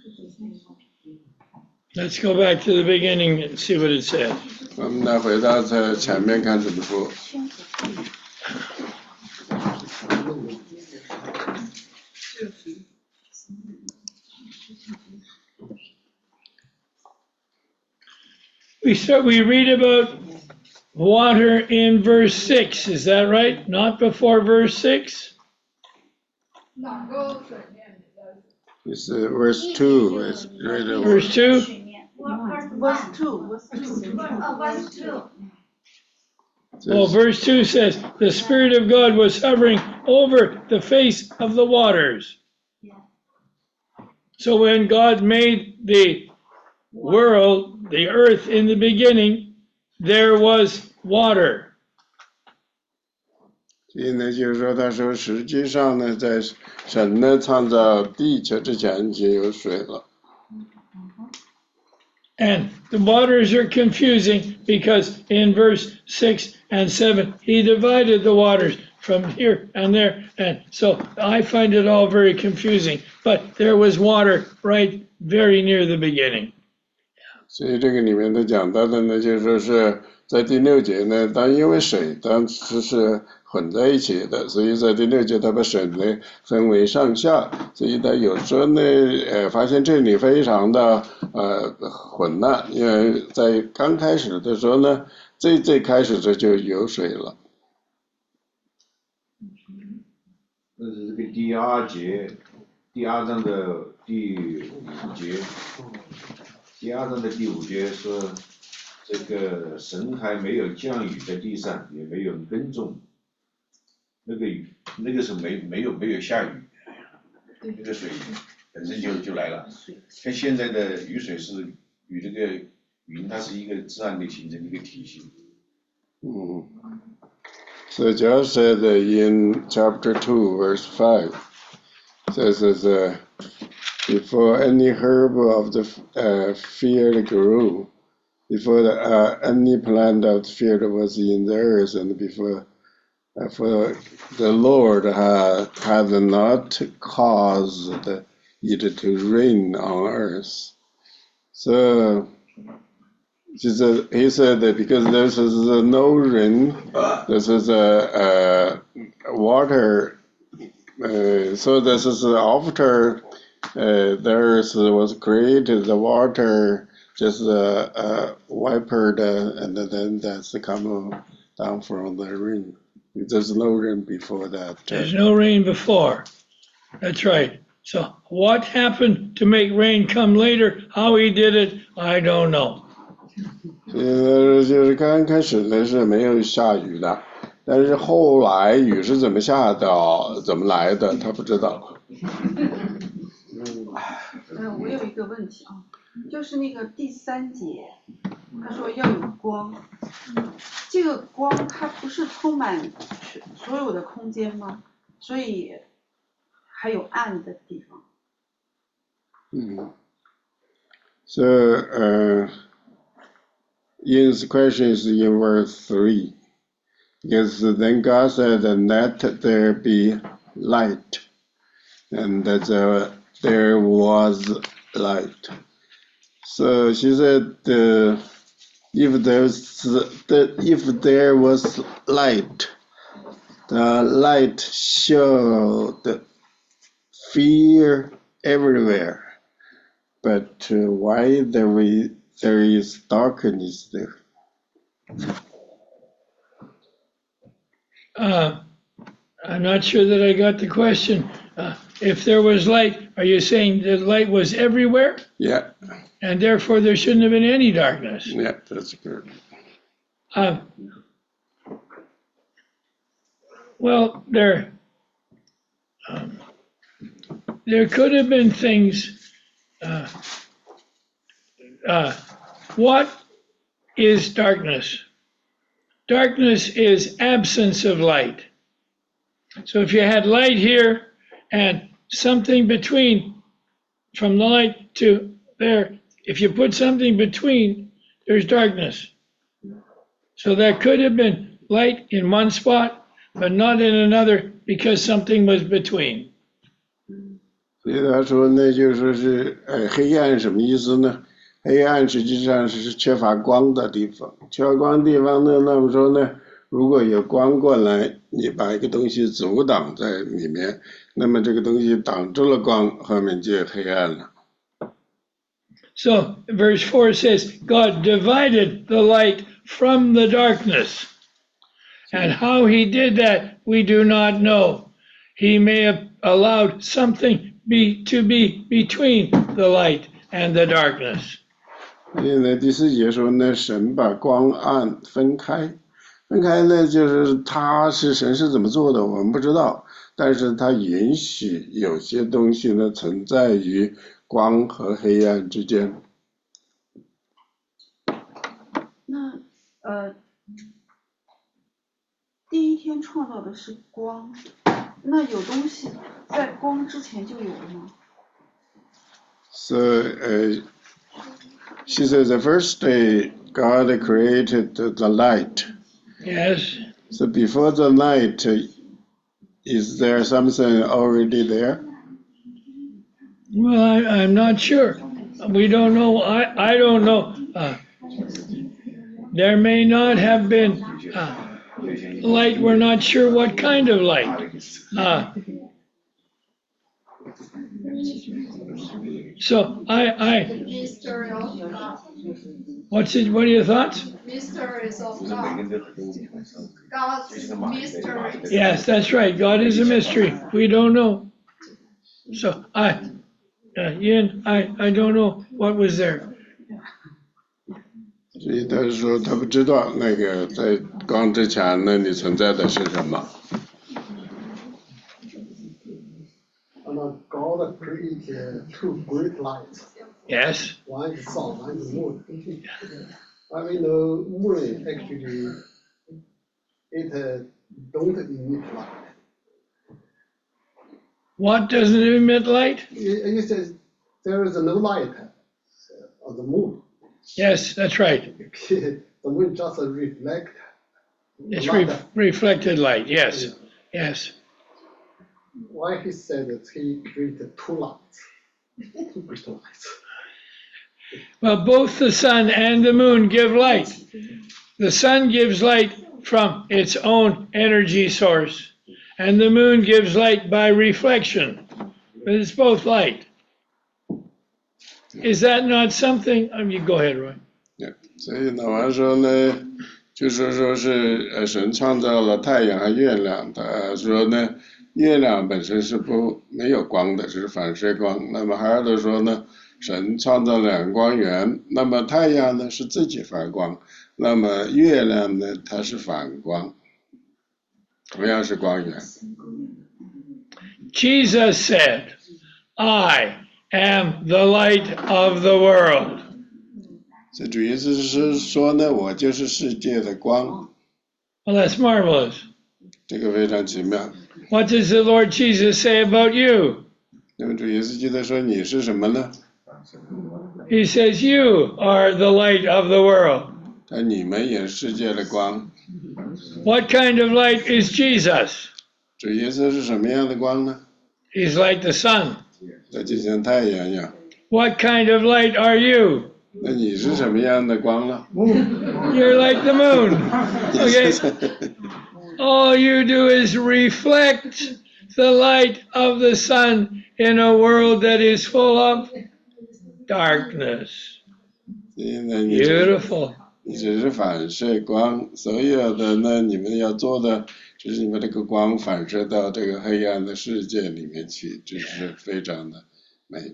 Let's go back to the beginning and see what it says. 我们来回到这前面看怎么说。We read about water in verse 6, is that right? Not before verse 6? It's verse 2. It's right over. Verse 2? Verse 2. Verse 2. Well, verse 2 says, the Spirit of God was hovering over the face of the waters. So when God made the world, the earth in the beginning, there was water. 所以呢，就是说，他说，实际上呢，在神呢创造地球之前已经有水了。 And the waters are confusing because in verse 6 and 7, he divided the waters from here and there. And so I find it all very confusing. But there was water right very near the beginning. 所以这个里面的讲到的呢，就说是在第6节呢，当因为水当时是混在一起的，所以在第6节他把水呢分为上下，所以他有时候呢，发现这里非常的混乱，因为在刚开始的时候呢，最开始这就有水了。 这是这个第2节，第2章的第5节。第2章的第5节说，这个神还没有降雨在地上，也没有耕种，那个时候没有下雨，那个水本身就来了。像现在的雨水是与这个云，它是一个自然的形成的一个体系。 So Josh said in chapter 2, verse 5, says before any herb of the field grew, before any plant of the field was in the earth, and before For the Lord had not caused it to rain on earth. So he said that because this is no rain, this is a water. So this is after there was created the water, just wiped and then that's come down from the rain. There's no rain before that. There's no rain before. That's right. So what happened to make rain come later? How he did it, I don't know. 就是刚开始呢是没有下雨的，但是后来雨是怎么下的，怎么来的，他不知道。 我有一个问题啊，就是那个第3节，他说要有光，这个光它不是充满所有的空间吗？所以还有暗的地方。 So Ian's question is in verse 3. Yes, then God said, let there be light. And there was light. So she said, if there was light, the light showed fear everywhere. But why there is darkness there? I'm not sure that I got the question. If there was light, are you saying the light was everywhere? Yeah. And therefore there shouldn't have been any darkness? Yeah, that's good. Well, there could have been things. What is darkness? Darkness is absence of light. So if you had light here and something between, from the light to there, if you put something between, there's darkness. So there could have been light in one spot, but not in another because something was between. 所以他说那就是黑暗什么意思呢？黑暗实际上是缺乏光的地方，缺乏光的地方呢，那么说呢，如果有光过来，你把一个东西阻挡在里面，那么这个东西挡住了光，后面就黑暗了。 So verse 4 says, God divided the light from the darkness. And how he did that, we do not know. He may have allowed something to be between the light and the darkness. 因为第4节说呢，神把光暗分开，分开呢就是神是怎么做的，我们不知道，但是他允许有些东西呢存在于光和黑暗之间。 那第一天创造的是光，那有东西在光之前就有了吗？ So she says the first day God created the light. Yes. So before the light, is there something already there? Well, I'm not sure. We don't know. I don't know. There may not have been light. We're not sure what kind of light. So Mystery of God. What are your thoughts? Mysteries of God. God's mystery. Yes, that's right. God is a mystery. We don't know. So Ian, I don't know what was there. 所以他说他不知道那个在光之前那里存在的是什么。 God created 2 great lights. Yes. One is sun, one is moon. And we know moon actually it don't emit light. What doesn't emit light? It says there is no light on the moon. Yes, that's right. The moon just reflect It's light. reflected light. Yes. Yes. Why he said that he created two lights, two crystal lights. Well, both the sun and the moon give light. The sun gives light from its own energy source, and the moon gives light by reflection. But it's both light. Is that not something? You go ahead, Roy. 所以老王说呢，就是说是神创造了太阳和月亮，他说呢，月亮本身是没有光的，只是反射光。那么海尔德说呢，神创造两个光源，那么太阳呢是自己发光，那么月亮呢它是反光，同样是光源。 Jesus said, "I am the light of the world." 这主意思是说呢，我就是世界的光。 Well, that's marvelous. 这个非常奇妙。 What does the Lord Jesus say about you? 那么主耶稣基督说你是什么呢？ He says, "You are the light of the world." 你们也是世界的光。 What kind of light is Jesus? 主耶稣是什么样的光呢？ He's like the sun. 他就像太阳一样。 What kind of light are you? 那你是什么样的光呢？ You're like the moon. Okay. All you do is reflect the light of the sun in a world that is full of darkness. Beautiful. 你只是反射光，所有的呢，你们要做的就是你们这个光反射到这个黑暗的世界里面去，就是非常的美。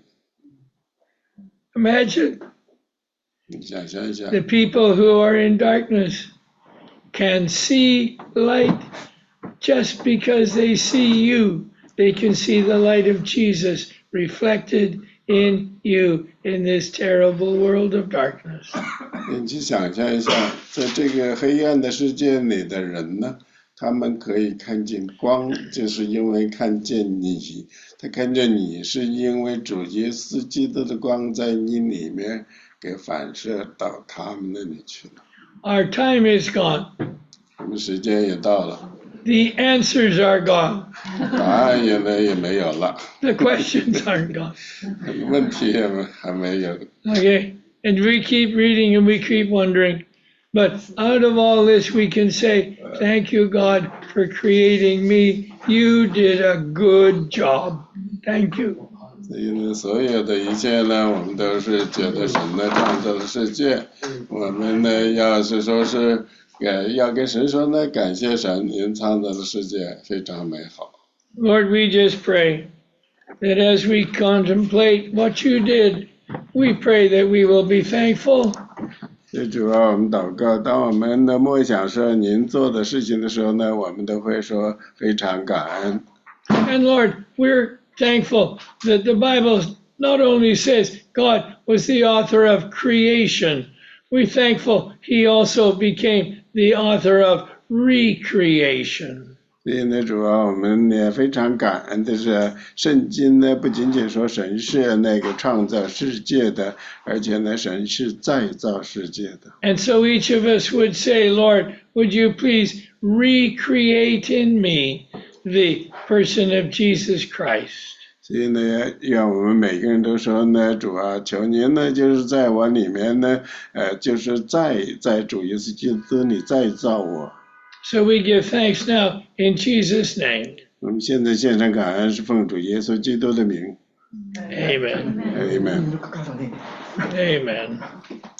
Imagine 你想象一下 the people who are in darkness can see light just because they see you. They can see the light of Jesus reflected in you in this terrible world of darkness. 你去想象一下，在这个黑暗的世界里的人呢，他们可以看见光，就是因为看见你。他看见你是因为主耶稣基督的光在你里面给反射到他们那里去了。 Our time is gone. 我们时间也到了。 The answers are gone. 答案也没有了。 The questions aren't gone. 问题也还没有。 Okay, and we keep reading and we keep wondering. But out of all this, we can say, thank you, God, for creating me. You did a good job. Thank you. 所以呢，所有的一切呢，我们都是觉得神呢创造了世界，我们呢要是说是要跟神说呢，感谢神，您创造的世界非常美好。 Lord, we just pray that as we contemplate what you did, we pray that we will be thankful. 最主要我们祷告，当我们的默想说您做的事情的时候呢，我们都会说非常感恩。 And Lord, we're thankful that the Bible not only says God was the author of creation, we're thankful He also became the author of recreation. 所以呢，主要我们也非常感恩的是，圣经呢不仅仅说神是那个创造世界的，而且呢，神是再造世界的。 And so each of us would say, Lord, would you please recreate in me the person of Jesus Christ? 所以呢，让我们每个人都说呢，主啊，求您呢，就是在我里面呢，就是在主耶稣基督里再造我。 So we give thanks now in Jesus' name. 我们现在献上感恩，是奉主耶稣基督的名。 Amen. Amen. Amen.